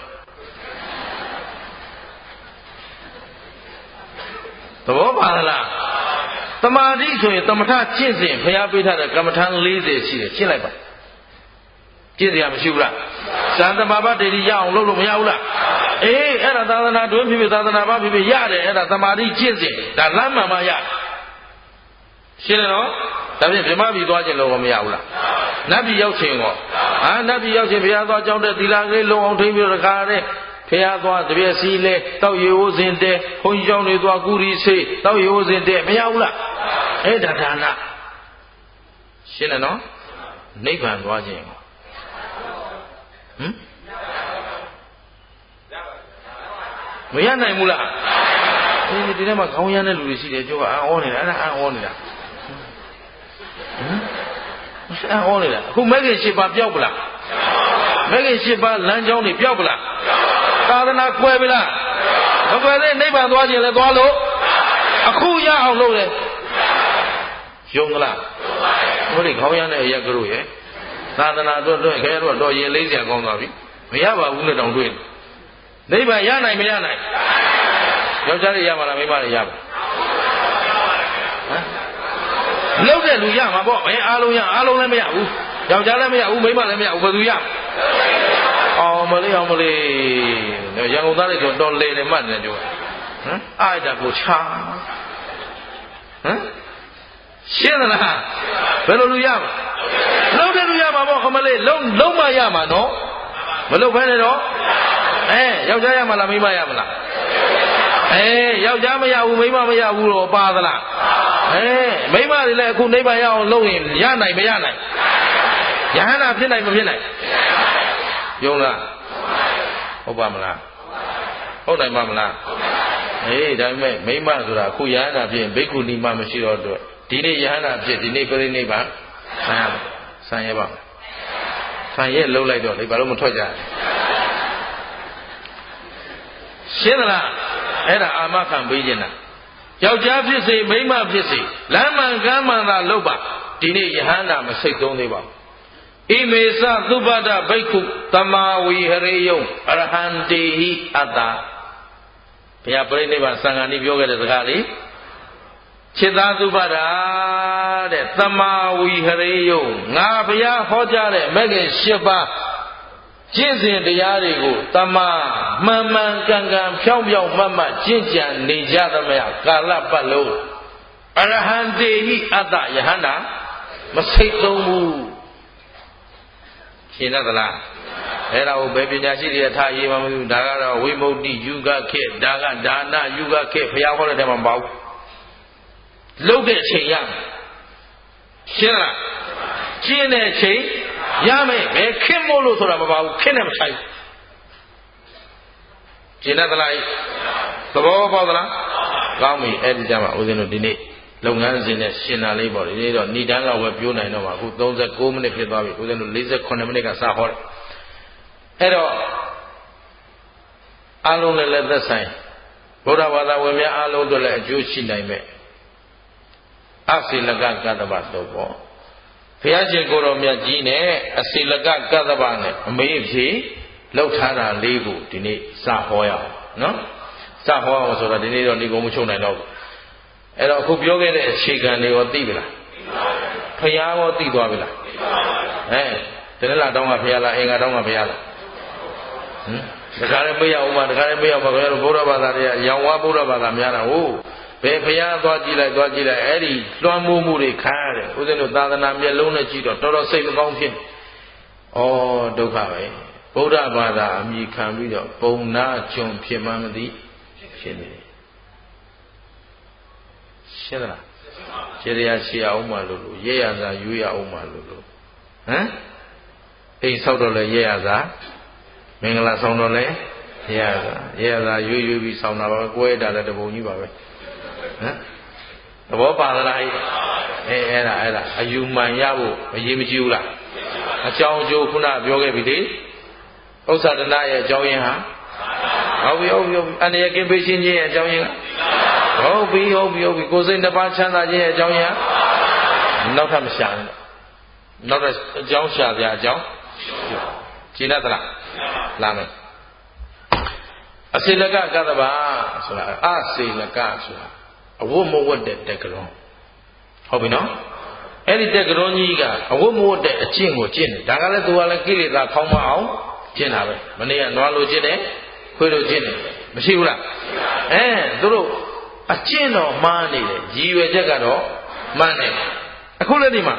သဘောပါလားတမာတိဆိုရင်တမထကျင့်စဉ်ဘုရားပေးထားတဲ့ကမ္မထန်40ရှိတယ်ကျင့်လိုက်ပါကျင့်စရာမရှိဘူးလားဇန်တမာပတေတိရအောင်လုပ်လို့မရဘူးလားအေးအဲ့ဒါသာသနာတွင်ဖြစ်သာသနာပါဖြစ်ရတယ်အဲ့ဒါတမာတိကျင့်စဉ်ဒါလမ်းမှန်မှရရှင်းတယ်နော်ဒါဖြင့်ဗြဟ္မပြည်သွားခြင်းလို့မရဘူးလားနတ်ပြည်ရောက်ခြင်းကောနတ်ပြည်ရောက်ခြင်းဘုရားသွားကြောင်းတဲ့သီလကလေးလုံအောင်ထိန်းပြီးတော့တခါတည်းဖះသွားတပြည့်စီလဲတောက်ရီဝစင်တဲဘုန်းကြီးကျောင်းတွေသွားကုရီဆေးတောက်ရီဝစင်တဲမရဘူးလားအဲ့ဒါဒါနရှင်းတယ်နော်နိဗ္ဗာန်သွားခြင်းဟမ်မရနိုင်ဘူးလားဒီထဲမှာခေါင်းရမ်းတဲ့လူတွေရှိတယ်ပြောကအံ့ဩနေတာအဲ့ဒါအံ့ဩနေတာအံ့ဩနေတာအခုမဂ္ဂင်၈ပါးပျောက်ပလားမဂ္ဂင်၈ပါးလမ်းကြောင်းတွေပျောက်ပလားသာသနာကွယ်ပြီလားမကွယ်သေးနိဗ္ဗာန်သွားခြင်းလဲသွားလို့အခုရအောင်လုပ်တယ်ယုံသလားဟိုဒီခေါင်းရမ်းတဲ့အရက်တို့ရဲ့သာသနာအတွက်ခဲတော့ရင်လေးစရာကောင်းသွားပြီမရပါဘူးနဲ့တောင်တွေ့နိဗ္ဗာန်ရနိုင်မရနိုင်ယောက်ျားတွေရမှာလားမိန်းမတွေရမှာလောက်တဲ့လူရမှာပေါ့မင်းအားလုံးရအားလုံးလည်းမရဘူးယောက်ျားလည်းမရဘူးမိန်းမလည်းမရဘူးဘယ်သူရအောင်မလေးရန်ကုန်သားတွေတော့လေတယ်မှတ်တယ်ပြောဟမ်အားကြကိုချာဟမ်ရှင်းသလားဘယ်လိုလူရမှာလောက်တဲ့လူရမှာပေါ့အမလေးလုံးမရမှာနော်မလုပ်ဖဲနဲ့တော့ယောက်ျားရမှာလားမိန်းမရမှာလားယောက်ျားမရဘူးမိန်းမမရဘူးတော့ပါသလားမိန်းမတွေလည်းအခုနိဗ္ဗာန်ရအောင်လုပ်ရင်ရနိုင်မရနိုင်ယဟန္တာဖြစ်နိုင်မဖြစ်နိုင်ယုံလားဟုတ်ပါမလားဟုတ်နိုင်ပါမလားဒါပေမဲ့မိန်းမဆိုတာအခုယဟန္တာဖြစ်ရင်ဘိက္ခုနီမမရှိတော့အတွက်ဒီနေ့ယဟန္တာဖြစ်ဒီနေ့ပြိဋိဘဆံရပါဆံရဲလှုပ်လိုက်တော့လေဘာလို့မထွက်ကြရှင်းသလားအဲ့ဒါအာမခံပေးခြင်းလားယောက်ျားဖြစ်စေမိန်းမဖြစ်စေလမ်းမှန်ကမ်းမှန်သာလုပ်ပါဒီနေ့ယဟန္တာမစိတ်သုံးသေးပါဘူးဣမေသသုဘဒဘိက္ခုတမာဝီဟရေယုံအရဟံတေဟိအတ္တဘုရားပြိဋိဘံသံဃာနီးပြောခဲ့တဲ့စကားလေးခြေသာသုဘဒတဲ့တမာဝီဟရေယုံငါဘုရားဟောကြားတဲ့မဂ္ဂင်၈ပါးကျင့်စဉ်တရားတွေကိုတမမှန်မှန်ကန်ကန်ဖြောင်းဖြောင်းမှတ်မှတ်ကျင့်ကြံနေကြသမျှကာလပတ်လုံးအရဟံတေဟိအတ္တယဟန္တာမစိတ်သုံးဘူးရှင်းတတ်သလားအဲ့ဒါကိုဘယ်ပညာရှိတွေထားရေးမှမသိဘူးဒါကတော့ဝိမု ക്തി ယူကခေဒါကဒါနယူကခေဘုရားဟောတဲ့ထဲမှာမပေါ့လှုပ်တဲ့အချိန်ရရှင်းလားကျင့်တဲ့အချိန်ရမယ်ဘယ်ခင်မို့လို့ဆိုတာမပါဘူးခင်နဲ့မဆိုင်ကျင့်တတ်သလားသဘောပေါက်သလားကောင်းပြီအဲ့ဒီကြမှာဦးဇင်းတို့ဒီနေ့လုပ်ငန်းစဉ်နဲ့ရှင်းတာလေးပေါ့ဒီနေ့တော့ဏိဒန်းကဝယ်ပြောနိုင်တော့မှာအခု39မိနစ်ဖြစ်သွားပြီဦးဇင်းတို့48မိနစ်ကစဟောတယ်အဲ့တော့အလုံးလည်းသက်ဆိုင်ဗုဒ္ဓဘာသာဝင်များအလုံးတို့လည်းအကျိုးရှိနိုင်မဲ့အစိလကကတ္တဗတော့ပေါ့ဘုရားရှင်ကိုယ်တော်မြတ်ကြီးနဲ့အစိလကကတ္တဗနဲ့အမေးဖြေလောက်ထားတာလေးကိုဒီနေ့စဟောရအောင်နော်စဟောအောင်ဆိုတော့ဒီနေ့တော့ဒီကုံမချုပ်နိုင်တော့ဘူးအဲ့တော့အခုပြောခဲ့တဲ့အခြေခံတွေရောသိပြီလားဘုရားရောသိသွားပြီလားတနေ့လာတောင်းကဘုရားလားအင်္ဂါတောင်းကဘုရားလားတခါလည်းမေးရအောင်ပါတခါလည်းမေးရအောင်ပါဘုရားတို့ဗုဒ္ဓဘာသာတွေကရောင်ဝါဗုဒ္ဓဘာသာများတာဟုတ်ဘယ်ဘုရားသွားကြည့်လိုက်အဲ့ဒီလွှမ်းမိုးမှုတွေခံရတယ်ဦးဇင်းတို့သာသနာမျက်လုံးနဲ့ကြည့်တော့တော်တော်စိတ်မကောင်းဖြစ်ဩဒုက္ခပဲဗုဒ္ဓဘာသာအမိခံပြီးတော့ပုံနာကျွန်ဖြစ်မှမသိဖြစ်နေတယ်ရှင်းလားခြေရရှိအောင်မှလို့ရဲရစာရွေးရအောင်မှလို့အိမ်ဆောက်တော့လဲရဲရစာမင်္ဂလာဆောင်တော့လဲရဲရစာရွေးပြီးဆောင်တာပါပဲကိုယ်ရတာလည်းတပုံကြီးပါပဲသဘောပါလားအဲ့ဒါအယူမှန်ရဖို့အရေးမကြီးဘူးလားအကြောင်းအကျိုးခုနပြောခဲ့ပြီလေဥစ္စာဒနာရဲ့အကြောင်းရင်းဟာဟုတ်ပြီအန္တရာယ်ကင်းပေးခြင်းရဲ့အကြောင်းရင်းဟုတ်ပြီကိုယ်စိတ်နှစ်ပါးချမ်းသာခြင်းရဲ့အကြောင်းရင်းနောက်ထပ်မရှာနဲ့နောက်ထပ်အကြောင်းရှာပြအကြောင်းရှင်းတတ်သလားလာမယ်အစိလကကတ္တဗဆိုတာအစိလကဆိုတာအဝတ်မဝတ်တဲ့တက္ကရုံဟုတ်ပြီနော်အဲ့ဒီတက္ကရုံကြီးကအဝတ်မဝတ်တဲ့အကျင့်ကိုကျင့်တယ်ဒါကလည်းသူကလည်းကိလေသာခေါင်းမအောင်ကျင့်တာပဲမနေ့ကနွားလိုကျင့်တယ်ခွေးလိုကျင့်တယ်မရှိဘူးလားသူတို့အကျင့်တော်မှားနေတယ်ရည်ရွယ်ချက်ကတော့မှန်တယ်အခုလည်းဒီမှာ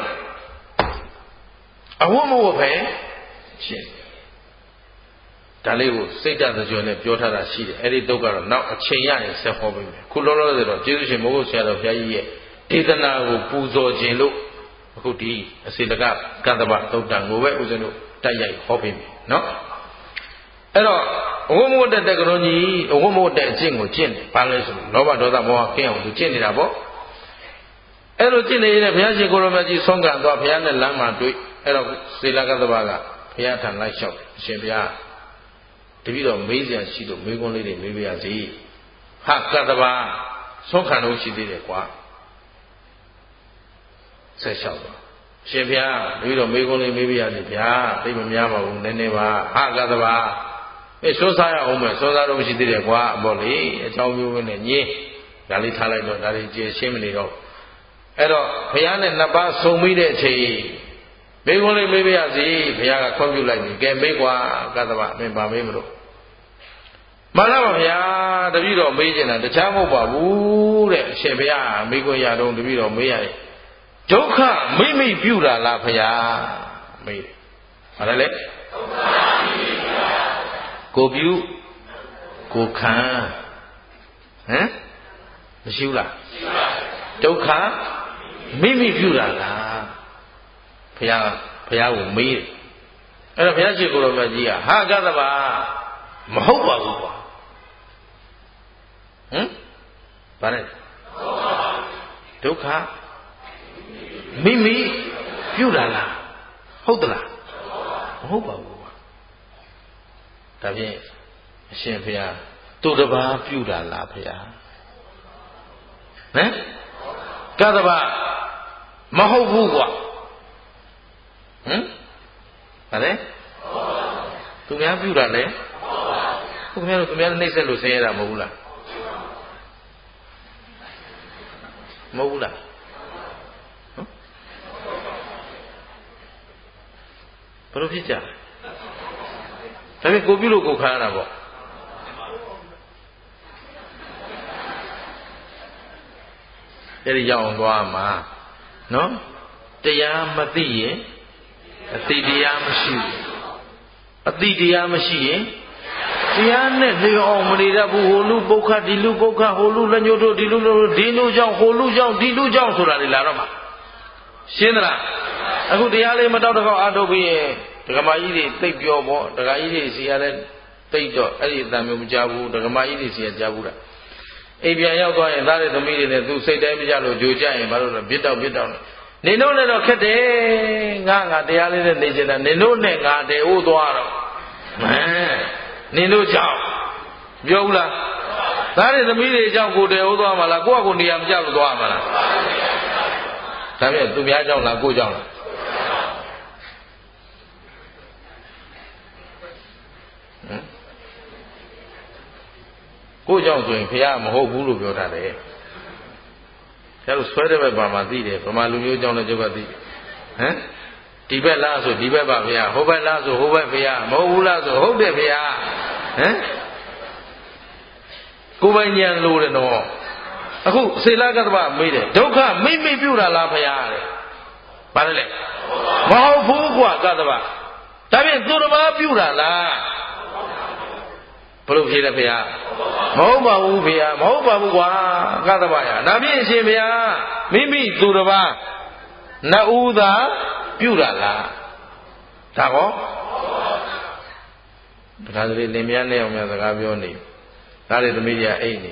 အဝတ်မဝတ်ပဲရှင်းဒါလေးကိုစိတ်ဓာတ်သကြွနဲ့ပြောထားတာရှိတယ်အဲ့ဒီတော့ကတော့နောက်အချိန်ရရင်ဆက်ဟောပေးမယ်ခုလောလောဆယ်တော့ကျေးဇူးရှင်မိုးကုတ်ဆရာတော်ဘုရားကြီးရဲ့ဒေသနာကိုပူဇော်ခြင်းလို့အခုဒီအစေတကကတ္တဗသုတ်တံကိုပဲဦးဇင်းတို့တိုက်ရိုက်ဟောပေးမယ်နော်အဲ့တော့အဝတ်မဝတ်တဲ့တက္ကရုံကြီးအဝတ်မဝတ်တဲ့အကျင့်ကိုကျင့်တယ်ဘာလဲဆိုလောဘဒေါသမောဟကင်းအောင်သူကျင့်နေတာပေါ့အဲ့လိုကျင့်နေရင်ဘုရားရှင်ကိုယ်တော်မြတ်ကြီးဆုံးကံသွားဘုရားနဲ့လမ်းမှာတွေ့အဲ့တော့စေလကတ္တဗကဘုရားထံလိုက်လျှောက်အရှင်ဘုရားတပည့်တော်မေးစရာရှိလို့မေးခွန်းလေးတွေမေးပြရစီဟာကတ္တဗဆုံးခံလို့ရှိသေးတယ်ကွာဆက်လျှောက်တော့ရှင်ဘုရားတပည့်တော်မေးခွန်းလေးမေးပြရစီဗျာသိမများပါဘူးနည်းနည်းပါဟာကတ္တဗစိုးစားရအောင်မယ်စိုးစားတော့မရှိသေးတယ်ကွာပေါ့လေအကြောင်းမျိုးနဲ့ညင်းဒါလေးထားလိုက်တော့ဒါလေးကျေရှင်းမနေတော့အဲ့တော့ဘုရားနဲ့နှစ်ပါးဆုံပြီးတဲ့အချိန်မေးခွန်းလေးမေးပြရစီဘုရားကခွင့်ပြုလိုက်ပြီကဲမေးကွာကတ္တဗမင်းပါမေးမလို့မှန်လားပါဗျာတပည့်တော်မေးချင်တာတခြားမဟုတ်ပါဘူးတဲ့အရှင်ဘုရားမေးခွင့်ရတော့တပည့်တော်မေးရတယ်ဒုက္ခမိပြုတာလားဘုရားမေးတယ်ဘာလဲဒုက္ခမိပြုတာကိုပြုကိုခံမရှိဘူးလားရှိပါဘူးဒုက္ခမိပြုတာလားဘုရားကိုမေးတယ်အဲ့တော့ဘုရားရှိခိုးတော်မြတ်ကြီးကဟာကတ္တဗမဟုတ်ပါဘူးကွာဗါလဲဒုက္ခမိပြုတာလားဟုတ်သလားမဟုတ်ပါဘူးကွာဒါဖြင့်အရှင်ဘုရားသူတစ်ပါးပြုတာလားဘုရားကတ္တဗမဟုတ်ဘူးကွာဗါလဲသူများပြုတာလဲသူများနှိမ့်ဆက်လို့ဆင်းရဲတာမဟုတ်ဘူးလားမဟုတ်ဘူးလားဘယ်လိုဖြစ်ကြဒါပေမဲ့ကိုပြုလို့ကိုခံရတာပေါ့အဲ့ဒီရောက်အောင်သွားမှာနော်တရားမသိရင်အတိတရားမရှိဘူးအတိတရားမရှိရင်တရားနဲ့လျော်အောင်မနေတတ်ဘူးဟိုလူပုခတ်ဒီလူပုခတ်ဟိုလူလက်ညှိုးတို့ဒီလူကြောင့်ဟိုလူကြောင့်ဒီလူကြောင့်ဆိုတာလေလာတော့မှာရှင်းသလားအခုတရားလေးမတောက်တော့အားထုတ်ပြီးရင်ဒကမာကြီးတွေသိပ်ပြောပေါ့ဒကာကြီးတွေစီရတဲ့သိပ်တော့အဲ့ဒီအတန်မျိုးမကြဘူးဒကမာကြီးတွေစီရကြားဘူးလားအိမ်ပြန်ရောက်သွားရင်သားတဲ့သမီးတွေနဲ့သူစိတ်တိုင်းမကြလို့ကြိုကြရင်ဘာလို့လဲဘစ်တောက်နေတို့နဲ့တော့ခက်တယ်ငါတရားလေးနဲ့နေချင်တာနေတို့နဲ့ငါတည်းဟိုသွားတော့နေတို့ကြောင့်ပြောဘူးလားသားတဲ့သမီးတွေကြောင့်ကိုတည်းဟိုသွားမှာလားကိုယ့်အကိုနေရာမကြလို့သွားမှာလားဒါပြည့်သူများကြောင့်လားကိုကြောင့်လားကိုကြောင့်ဆိုရင်ဖះမဟုတ်ဘူးလို့ပြောထားတယ်ကျတော့ဆွဲတဲ့ဘက်ပါမှသိတယ်ဗမာလူမျိုးကြောင့်လည်းကျုပ်ကသိဟမ်ဒီဘက်လားဆိုဒီဘက်ပါဖះဟိုဘက်လားဆိုဟိုဘက်ဖះမဟုတ်ဘူးလားဆိုဟုတ်တယ်ဖះဟမ်ကိုယ်ပိုင်ဉာဏ်လို့တယ်နော်အခုစေလကတ္တဗမေးတယ်ဒုက္ခမိမိပြုတာလားဖះတဲ့ဘာလဲမဟုတ်ဘူးကွာကတ္တဗဒါဖြင့်သူတစ်ပါးပြုတာလားဘယ်လိုဖြေလဲဖះမဟုတ်ပါဘူးဖះမဟုတ်ပါဘူးကွာကတ္တဗရဒါဖြင့်အရှင်ဖះမိမိသူတစ်ပါးနှစ်ဦးသာပြုတာလားဒါကောဒါကလေးလင်မယားနဲ့အောင်များစကားပြောနေဒါလေသမီးကြီးအိတ်နေ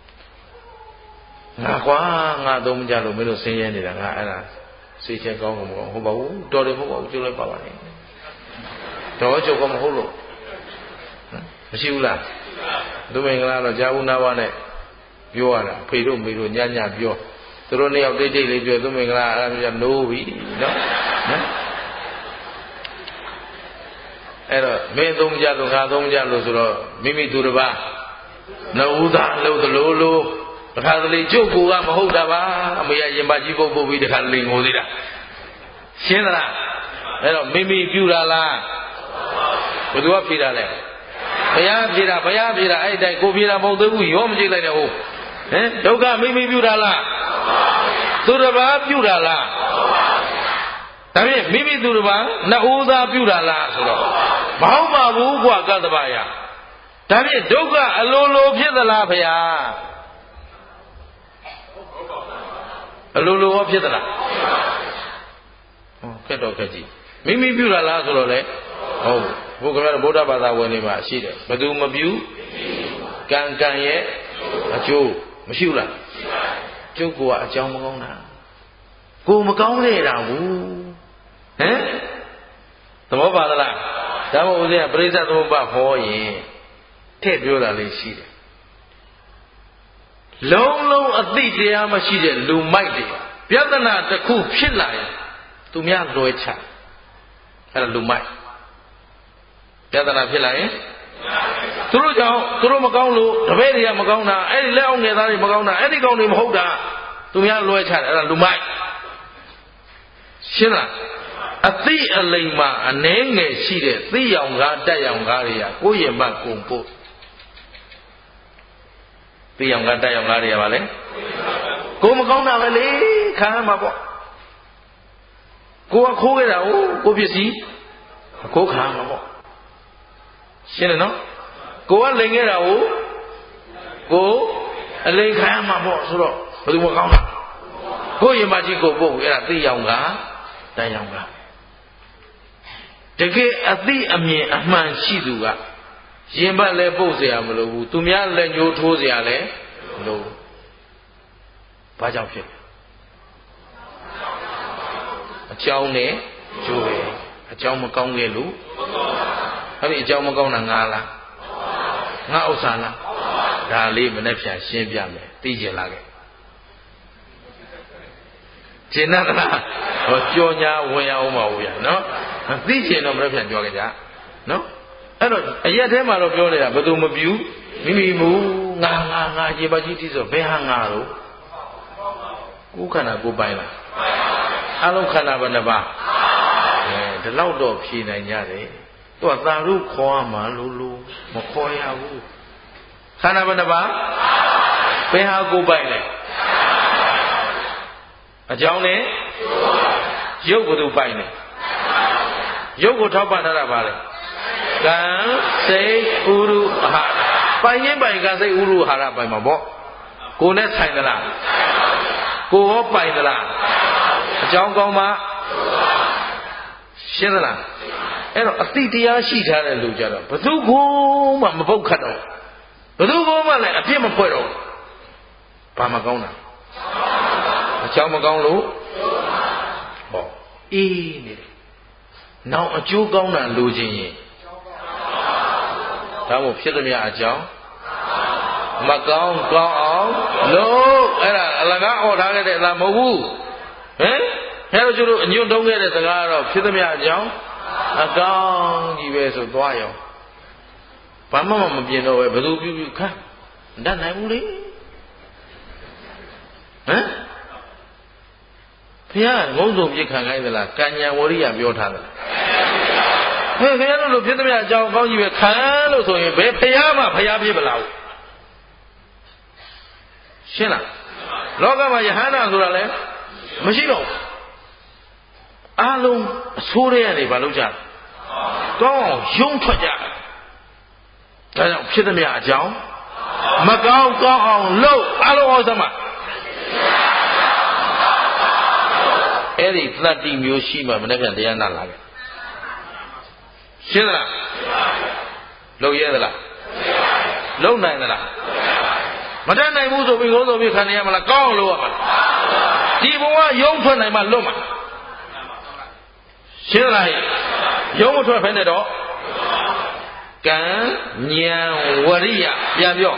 ငါကွာငါသုံးမကြလို့မင်းတို့ဆင်းရဲနေတာငါအဲ့ဒါစိတ်ချက်ကောင်းမှာမဟုတ်ပါဘူးတော်တယ်မဟုတ်ပါဘူးကျုပ်လည်းပါပါနေတော်ကျုပ်ကမဟုတ်လို့မရှိဘူးလားသူမင်္ဂလာတော့ဂျာဘူးနာဝနဲ့ပြောရတာဖေတို့မေတို့ညညပြောသူတို့နှစ်ယောက်တိတ်တိတ်လေးပြောသူမင်္ဂလာအဲ့ဒါမျိုးနိုးပြီနော်အဲ့တော့မင်းသုံးကြလို့ငါသုံးကြလို့ဆိုတော့မိမိသူတစ်ပါးနှုတ်သားလို့တလို့လို့တခါတလေကျုပ်ကူကမဟုတ်တာပါအမေရရင်ပါကြီးပုတ်ပြီးတခါတလေငိုသေးတာရှင်းသလားအဲ့တော့မိမိပြုတာလားဘယ်သူကဖြေတာလဲဘုရားဖြေတာအဲ့တိုင်ကိုဖြေတာမဟုတ်သေးဘူးရောမကြည့်လိုက်နဲ့ဟုတ်ဟင်ဒုက္ခမိမိပြုတာလားသူတစ်ပါးပြုတာလားဒါဖြင့်မိမိသူတစ်ပါးနှစ်ဦးသားပြုတာလားဆိုတော့မဟုတ်ပါဘူးကွာကတ္တဗယဒါဖြင့်ဒုက္ခအလိုလိုဖြစ်သလားဖရာအလိုလိုဖြစ်သလားဟောခက်တော့ခက်ကြည့်မိမိပြုတာလားဆိုတော့လေဟုတ်ဘုရားဗုဒ္ဓဘာသာဝင်တွေမှာရှိတယ်ဘသူမပြုကံရဲ့အကျိုးမရှိဘူးလားကျုပ်ကအကြောင်းမကောင်းတာကိုမကောင်းနေတာဘူးဟမ်သဘောပါလားဒါမှမဟုတ်ဦးဇင်းကပရိစ္ဆေသမုပ္ပါဟောရင်ထည့်ပြောတာလေးရှိတယ်လုံးလုံးအသိတရားမရှိတဲ့လူမိုက်တွေပြဿနာတစ်ခုဖြစ်လာရင်သူများလွယ်ချအဲ့ဒါလူမိုက်ပြဿနာဖြစ်လာရင်သူတို့ကြောင့်သူတို့မကောင်းလို့တပည့်တွေကမကောင်းတာအဲ့ဒီလက်အောင်ငယ်သားတွေမကောင်းတာအဲ့ဒီကောင်တွေမဟုတ်တာသူများလွယ်ချတယ်အဲ့ဒါလူမိုက်ရှင်းလားအသိအလိမ်မှာအနှဲငယ်ရှိတဲ့သိရောင်ကားတက်ရောင်ကားတွေကကိုယ့်ရဲ့ဘက်ကုန်ဖို့သိရောင်ကားတက်ရောင်ကားတွေကပါလေကိုမကောင်းတာပဲလေခံရမှာပေါ့ကိုကခိုးခဲ့တာကိုပစ္စည်းကိုခံရမှာပေါ့ရှင်းတယ်နော်ကိုကလိန်ခဲ့တာကိုအလိန်ခံရမှာပေါ့ဆိုတော့ဘယ်သူမကောင်းတာကိုရင်မကြီးကိုပို့အဲ့ဒါသိရောင်ကားတက်ရောင်ကားတကယ်အသိအမြင်အမှန်ရှိသူကရင်ဘတ်လည်းပုတ်เสียမလို့ဘူးသူများလည်းညှိုးထိုးเสียလည်းမလို့ဘာကြောင့်ဖြစ်လဲအကြောင်းနဲ့ကျိုးပဲအကြောင်းမကောင်းခဲ့လို့အဲ့ဒီအကြောင်းမကောင်းတာငါလားငါဥစ္စာလားဒါလေးမနေ့ပြန်ရှင်းပြမယ်သိကြလားခဲ့ရှင်းသလားဟောကြောညာဝင်ရအောင်ပါဘူးဗျာနော်သိချင်တော့မနေ့ပြန်ပြောကြကြနော်အဲ့တော့အရက်ထဲမှာတော့ပြောနေတာဘယ်သူမပြူမိမိမူငါရေပါကြီးတိဆိုဘယ်ဟာငါတော့ကိုယ်ခန္ဓာကိုယ်ပိုင်လားအလုံးခန္ဓာဘယ်နှပါဒီလောက်တော့ဖြေနိုင်ကြတယ်သူကသာရုခေါ်ရမှာလို့မခေါ်ရဘူးခန္ဓာဘယ်နှပါဘယ်ဟာကိုယ်ပိုင်လဲအကြောင်းနဲ့ရုပ်ဘသူပိုင်လဲရုပ်ကိုထောက်ပံ့ထားတာပါလေကံစိတ်ဥရုအာပိုင်ရင်ပိုင်ကံစိတ်ဥရုအာဟာရပိုင်မှာပေါ့ကိုယ်နဲ့ဆိုင်သလားကိုယ်ရောပိုင်သလားအကြောင်းကောင်းမှရှင်းသလားအဲ့တော့အတိတရားရှိထားတဲ့လူကြတော့ဘသူကိုမှမပုတ်ခတ်တော့ဘသူကိုမှလည်းအပြစ်မဖွဲ့တော့ဘာမကောင်းတာအကြောင်းမကောင်းလို့ဟောအေးနေတယ်နောက်အကျိုးကောင်းတာလိုချင်ရင်ဒါမို့ဖြစ်သမျှအကြောင်းမကောင်းကောင်းအောင်လို့အဲ့ဒါအလကားអော်ထားခဲ့တဲ့အလားမဟုတ်ဘူးဟင်အဲ့တော့ကျတို့အညွန့်တုံးခဲ့တဲ့စကားကတော့ဖြစ်သမျှအကြောင်းအကောင်းကြီးပဲဆိုသွားရောဘာမှမပြင်တော့ပဲဘယ်သူပြုခန်းမတတ်နိုင်ဘူးလေဟမ်ဘုရားငုံစုံပြစ်ခံခိုင်းသလားကံညာဝရိယပြောထားသလားဟဲ့ဘုရားတို့လိုဖြစ်သမျှအကြောင်းအကောင်းကြီးပဲခံလို့ဆိုရင်ဘယ်ဘုရားမှဘုရားဖြစ်မလားရှင်းလားလောကမှာယဟန္တာဆိုတာလည်းမရှိတော့အားလုံးအဆိုးတွေကနေဘာလုပ်ကြကောင်းအောင်ယုံထွက်ကြဒါကြောင့်ဖြစ်သမျှအကြောင်းမကောင်းကောင်းအောင်လုပ်အားလုံးအောင်စမ်းအဲ့ဒီသတ္တိမျိုးရှိမှမနေ့ပြန်တရားနာလာခဲ့ရှင်းသလားလုပ်ရဲသလားလုပ်နိုင်သလားမတတ်နိုင်ဘူးဆိုပြီးငုံဆုံးပြီးခံရမလားကောင်းအောင်လုပ်ရမှာဒီဘဝရုံးထွက်နိုင်မှလွတ်မှာရှင်းလားရုံးမထွက်ဖဲနဲ့တော့ကံဉာဏ်ဝရိယပြန်ပြော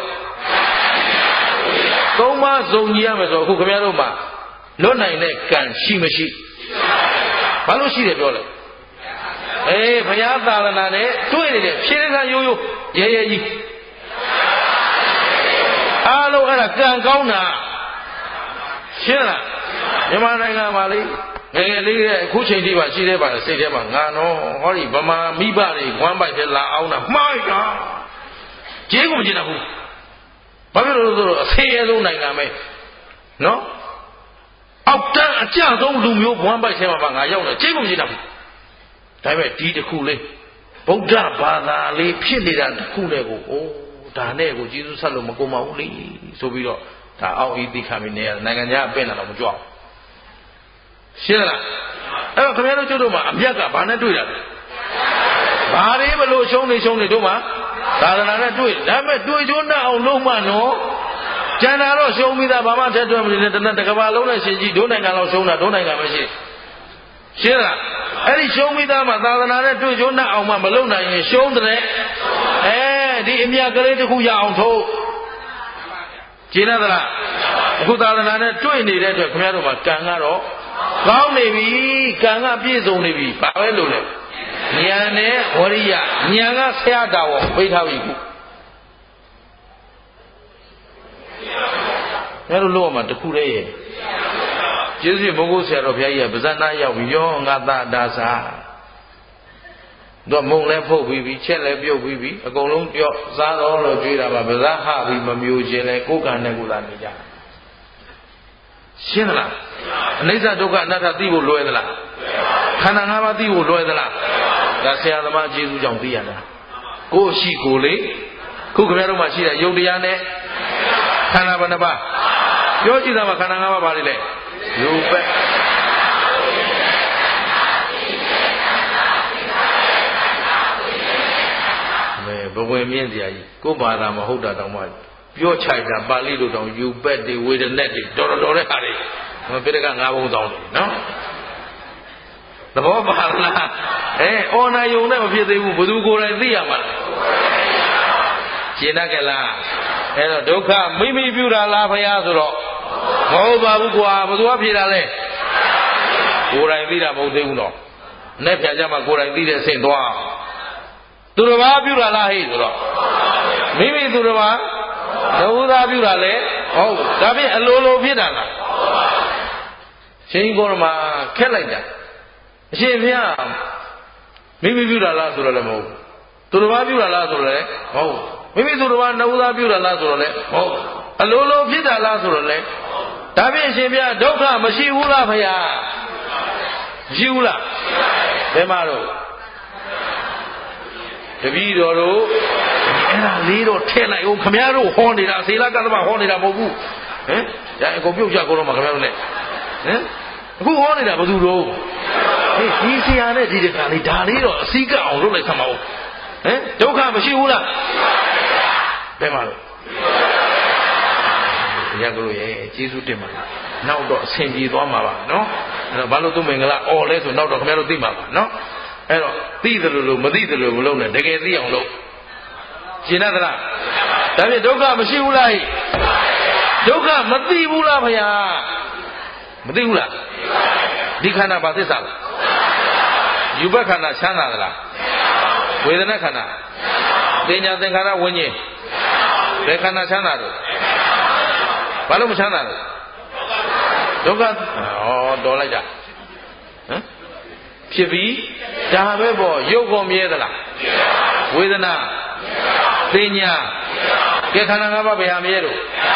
သုံးပါးစုံကြီးရမယ်ဆိုအခုခင်ဗျားတို့မှာလွတ်နိုင်တဲ့ကံရှိမရှိဘာလို့ရှိတယ်ပြောလဲအေးဘုရားသာသနာနဲ့တွေ့နေတဲ့ဖြည်းဖြည်းရိုးရိုးရဲရဲကြီးအားလုံးအဲ့ဒါကံကောင်းတာရှင်းလားမြန်မာနိုင်ငံမှာလေငယ်ငယ်လေးကအခုချိန်ထိပါရှိသေးပါလေစိတ်ထဲမှာငါတော့ဟောဒီဗမာမိဘတွေဝမ်းပိုက်တဲ့လာအောင်တာမှားတာကျေးကုန်ကျင်တာဘူးဘာဖြစ်လို့လဲဆိုတော့အဖေအဆုံးနိုင်ငံပဲနော်အောက်တန်းအကြဆုံးလူမျိုးဝမ်းပိုက်ထဲမှာငါရောက်တယ်ကျေးကုန်ကျင်တာဘူးဒါပေမဲ့ဒီတစ်ခုလေးဗုဒ္ဓဘာသာလေးဖြစ်နေတာတစ်ခုနဲ့ကိုအိုးဒါနဲ့ကိုကျေးဇူးဆက်လို့မကုန်ပါဘူးလေဆိုပြီးတော့ဒါအောက်ဤသိခံပြီးနေရနိုင်ငံခြားအပင့်တာတော့မကြွအောင်ရှင်းလားအဲ့တော့ခင်ဗျားတို့ကျုပ်တို့မှာအမြတ်ကဘာနဲ့တွေ့တာလဲဘာတွေမလို့ရှုံးနေတို့မှာသာသနာနဲ့တွေ့ဒါပေမဲ့တွေ့ချိုးနှံ့အောင်လုံးမနော်ကျန်တာတော့ရှုံးပြီးသားဘာမှထက်တွက်မနေနဲ့တကဘာလုံးနဲ့ရှင်ကြီးဒုနိုင်ငံလောက်ရှုံးတာဒုနိုင်ငံမရှိရှင်းလားအဲ့ဒီရှုံးပြီးသားမှာသာသနာနဲ့တွေ့ချိုးနှံ့အောင်မှမလုံနိုင်ရင်ရှုံးတယ်ဒီအမြတ်ကလေးတစ်ခုရအောင်ထိုးကျင်းရသလားအခုသာသနာနဲ့တွေ့နေတဲ့အတွက်ခင်ဗျားတို့မှာကံကတော့ကောင်းနေပြီကံကပြည့်စုံနေပြီဘာပဲလို့လဲဉာဏ်နဲ့ဝရိယဉာဏ်ကဆရာတော်ပိထားပြီခုအဲလိုလို့မှတခုတည်းရဲ့ကျေးဇူးဘုန်းကြီးဆရာတော်ဘုရားကြီးကဗဇဏရောက်ပြီးရောငါသာဒါစာတော့မုံလည်းဖုတ်ပြီးပြီချက်လည်းပြုတ်ပြီးပြီအကုန်လုံးပြောစားတော်လို့ကြွေးတာပါဗဇဟပြီးမမျိုးခြင်းလဲကိုယ်ကံနဲ့ကိုယ်သာနေကြရှင်းသလားအနိစ္စဒုက္ခအနတ္တသိဖို့လွယ်သလားခန္ဓာ၅ပါးသိဖို့လွယ်သလားဒါဆရာသမားကျေးဇူးကြောင့်သိရတာကိုယ်ရှိကိုယ်လေခုခင်ဗျားတို့မှရှိတဲ့ယုတ်တရားနဲ့ခန္ဓာဘယ်နှပါးပြောကြည့်တာမှာခန္ဓာ၅ပါးပါလေယုတ်ပဲဘဝင်မြင့်စရာကြီးကိုယ်ဘာသာမဟုတ်တာတောင်မှပြောချိုက်တာပါဠိလိုတောင်ယူပက်တွေဝေဒနဲ့တွေတော်တဲ့ဟာတွေပိဋက၅ဘုံတောင်းတယ်နော်သဘောပါလားအော်နာယုံနဲ့မဖြစ်သေးဘူးဘယ်သူကိုယ်တိုင်သိရမှာရှင်းတတ်ကြလားအဲ့တော့ဒုက္ခမိမိပြုတာလားဘုရားဆိုတော့မဟုတ်ပါဘူးကွာဘယ်သူကဖြေတာလဲကိုယ်တိုင်သိတာမဟုတ်သေးဘူးတော့နဲ့ပြန်ကြမှာကိုယ်တိုင်သိတဲ့အဆင့်သွားသူတစ်ပါးပြုတာလားဟဲ့ဆိုတော့မိမိသူတစ်ပါးသဝုသာပြုတာလေဟုတ်ဒါဖြင့်အလိုလိုဖြစ်တာလားရှင်ကိုရမခက်လိုက်တာအရှင်ဘုရားမိမိပြုတာလားဆိုတော့လည်းမဟုတ်သူတစ်ပါးပြုတာလားဆိုတော့လည်းမဟုတ်မိမိသူတစ်ပါးသဝုသာပြုတာလားဆိုတော့လည်းမဟုတ်အလိုလိုဖြစ်တာလားဆိုတော့လည်းဒါဖြင့်အရှင်ဘုရားဒုက္ခမရှိဘူးလားဘုရားမရှိဘူးလားဘယ်မှာတော့တပည့်တော်တို့အဲ့ဒါလေးတော့ထည့်လိုက်ဦးခမည်းတော်ဟောနေတာစေလကသမဟောနေတာမဟုတ်ဘူးဟမ်ဒါအကုန်ပြုတ်ကြကုန်တော့မှာခမည်းတော်နဲ့ဟမ်အခုဟောနေတာဘယ်သူတော့ဒီဆရာနဲ့ဒီတခါလေးဒါလေးတော့အစည်းကအောင်လုပ်လိုက်သမှာဟုတ်ဟမ်ဒုက္ခမရှိဘူးလားဘယ်မှာတော့ရကလို့ရဲ့ကျေးဇူးတင်ပါနောက်တော့အဆင်ပြေသွားမှာပါနော်အဲ့တော့ဘာလို့သူမင်္ဂလာအော်လဲဆိုနောက်တော့ခင်ဗျားတို့သိမှာပါနော်အဲ့တော့သိတယ်လို့မသိတယ်လို့မလုပ်နဲ့တကယ်သိအောင်လုပ်ရှင်းသလားဒါဖြင့်ဒုက္ခမရှိဘူးလားဒုက္ခမသိဘူးလားဗျာမသိဘူးလားဒီခန္ဓာဘာသစ္စာလဲယူဘခန္ဓာချမ်းသာသလားဝေဒနာခန္ဓာသိညာသင်္ခါရဝิญဉ်ဘယ်ခန္ဓာချမ်းသာတော့ဘာလို့မချမ်းသာလဲဒုက္ခတော်လိုက်တာဟမ်ဖြစ်ပြီးဒါပဲပေါ့ရုပ်ကုန်မြဲသလားဝေဒနာသိညာကဲခန္ဓာ၅ပါးဘယ်ဟာမြဲတော့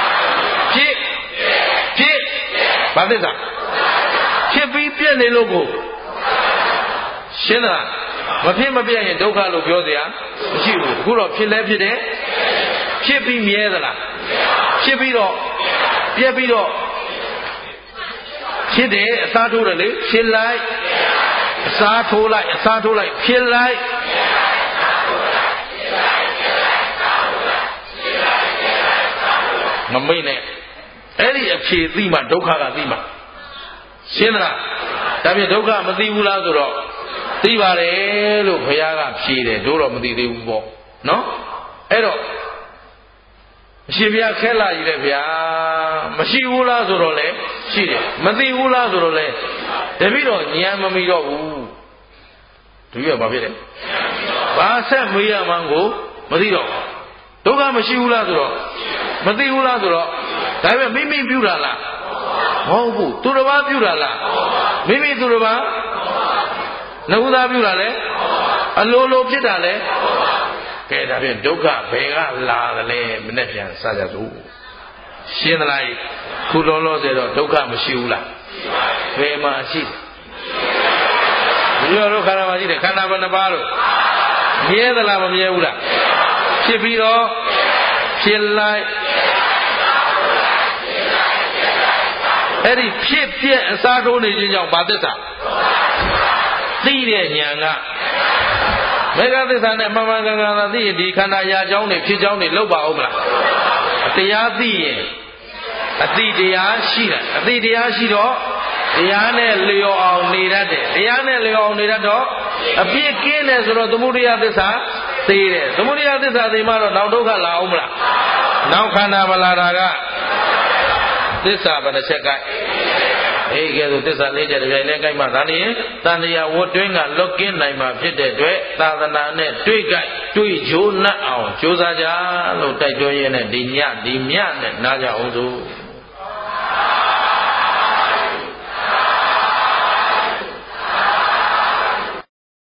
ဖြစ်ဘာသစ္စာဖြစ်ပြီးပြည့်နေလို့ကိုရှင်းလားမဖြစ်မပြည့်ရင်ဒုက္ခလို့ပြောစရာမရှိဘူးအခုတော့ဖြစ်လဲဖြစ်တယ်ဖြစ်ပြီးမြဲသလားဖြစ်ပြီးတော့ပြည့်ပြီးတော့ဖြစ်တယ်အစားထိုးတယ်လေဖြစ်လိုက်အစားထိုးလိုက်ဖြစ်လိုက်မမိတ်နဲ့အဲ့ဒီအဖြေသိမှဒုက္ခကသိမှရှင်းသလားဒါဖြင့်ဒုက္ခမသိဘူးလားဆိုတော့သိပါတယ်လို့ဘုရားကဖြေတယ်တို့တော့မသိသေးဘူးပေါ့နော်အဲ့တော့အရှင်ဘုရားခဲလာကြီးတယ်ဗျာမရှိဘူးလားဆိုတော့လေရှိတယ်မသိဘူးလားဆိုတော့လေတပည့်တော်ဉာဏ်မမီတော့ဘူးတပည့်တော်ဘာဖြစ်လဲဘာဆက်မေးရမှန်းကိုမသိတော့ဒုက္ခမရှိဘူးလားဆိုတော့မသိဘူးလားဆိုတော့ဒါပေမဲ့မိပြုတာလားမဟုတ်ဘူးသူတစ်ပါးပြုတာလားမိသူတစ်ပါးနှုတ်သားပြုတာလေအလိုဖြစ်တာလေကဲဒါဖြင့်ဒုက္ခဘယ်ကလာသလဲမနဲ့ပြန်စကြစို့ရှင်းသလားခုလောလောဆယ်တော့ဒုက္ခမရှိဘူးလားဘယ်မှာရှိဒီလိုခန္ဓာမှာရှိတယ်ခန္ဓာဘယ်နှပါးလို့မြဲသလားမမြဲဘူးလားဖြစ်ပြီးတော့ဖြစ်လိုက်အဲ့ဒီဖြစ်ပြက်အစားထိုးနေခြင်းကြောင့်ဘာသစ္စာသိတဲ့ဉာဏ်ကမေဃသစ္စာနဲ့မှန်မှန်ကန်ကန်သာသိရင်ဒီခန္ဓာရာကြောင်းတွေဖြစ်ကြောင်းတွေလောက်ပါအောင်မလားတရားသိရင်အတိတရားရှိတယ်အတိတရားရှိတော့တရားနဲ့လျော်အောင်နေတတ်တယ်တရားနဲ့လျော်အောင်နေတတ်တော့အပြစ်ကင်းတယ်ဆိုတော့သမုဒိယသစ္စာသိတယ်သမုဒိယသစ္စာသိမှတော့နောက်ဒုက္ခလာအောင်မလားနောက်ခန္ဓာမလာတာကသစ္စာဘယ်နှချက်ကဲအေးကဲဆိုသစ္စာ၄ချက်တစ်ပြိုင်တည်းကိုက်မှဒါနေရင်တန်တရားဝတ်တွင်းကလွတ်ကင်းနိုင်မှာဖြစ်တဲ့အတွက်သာသနာနဲ့တွေ့ကြိုက်တွေ့ကြိုးနှက်အောင်ကြိုးစားကြလို့တိုက်တွန်းရင်းနဲ့ဒီညဒီမြနဲ့နားကြအောင်စို့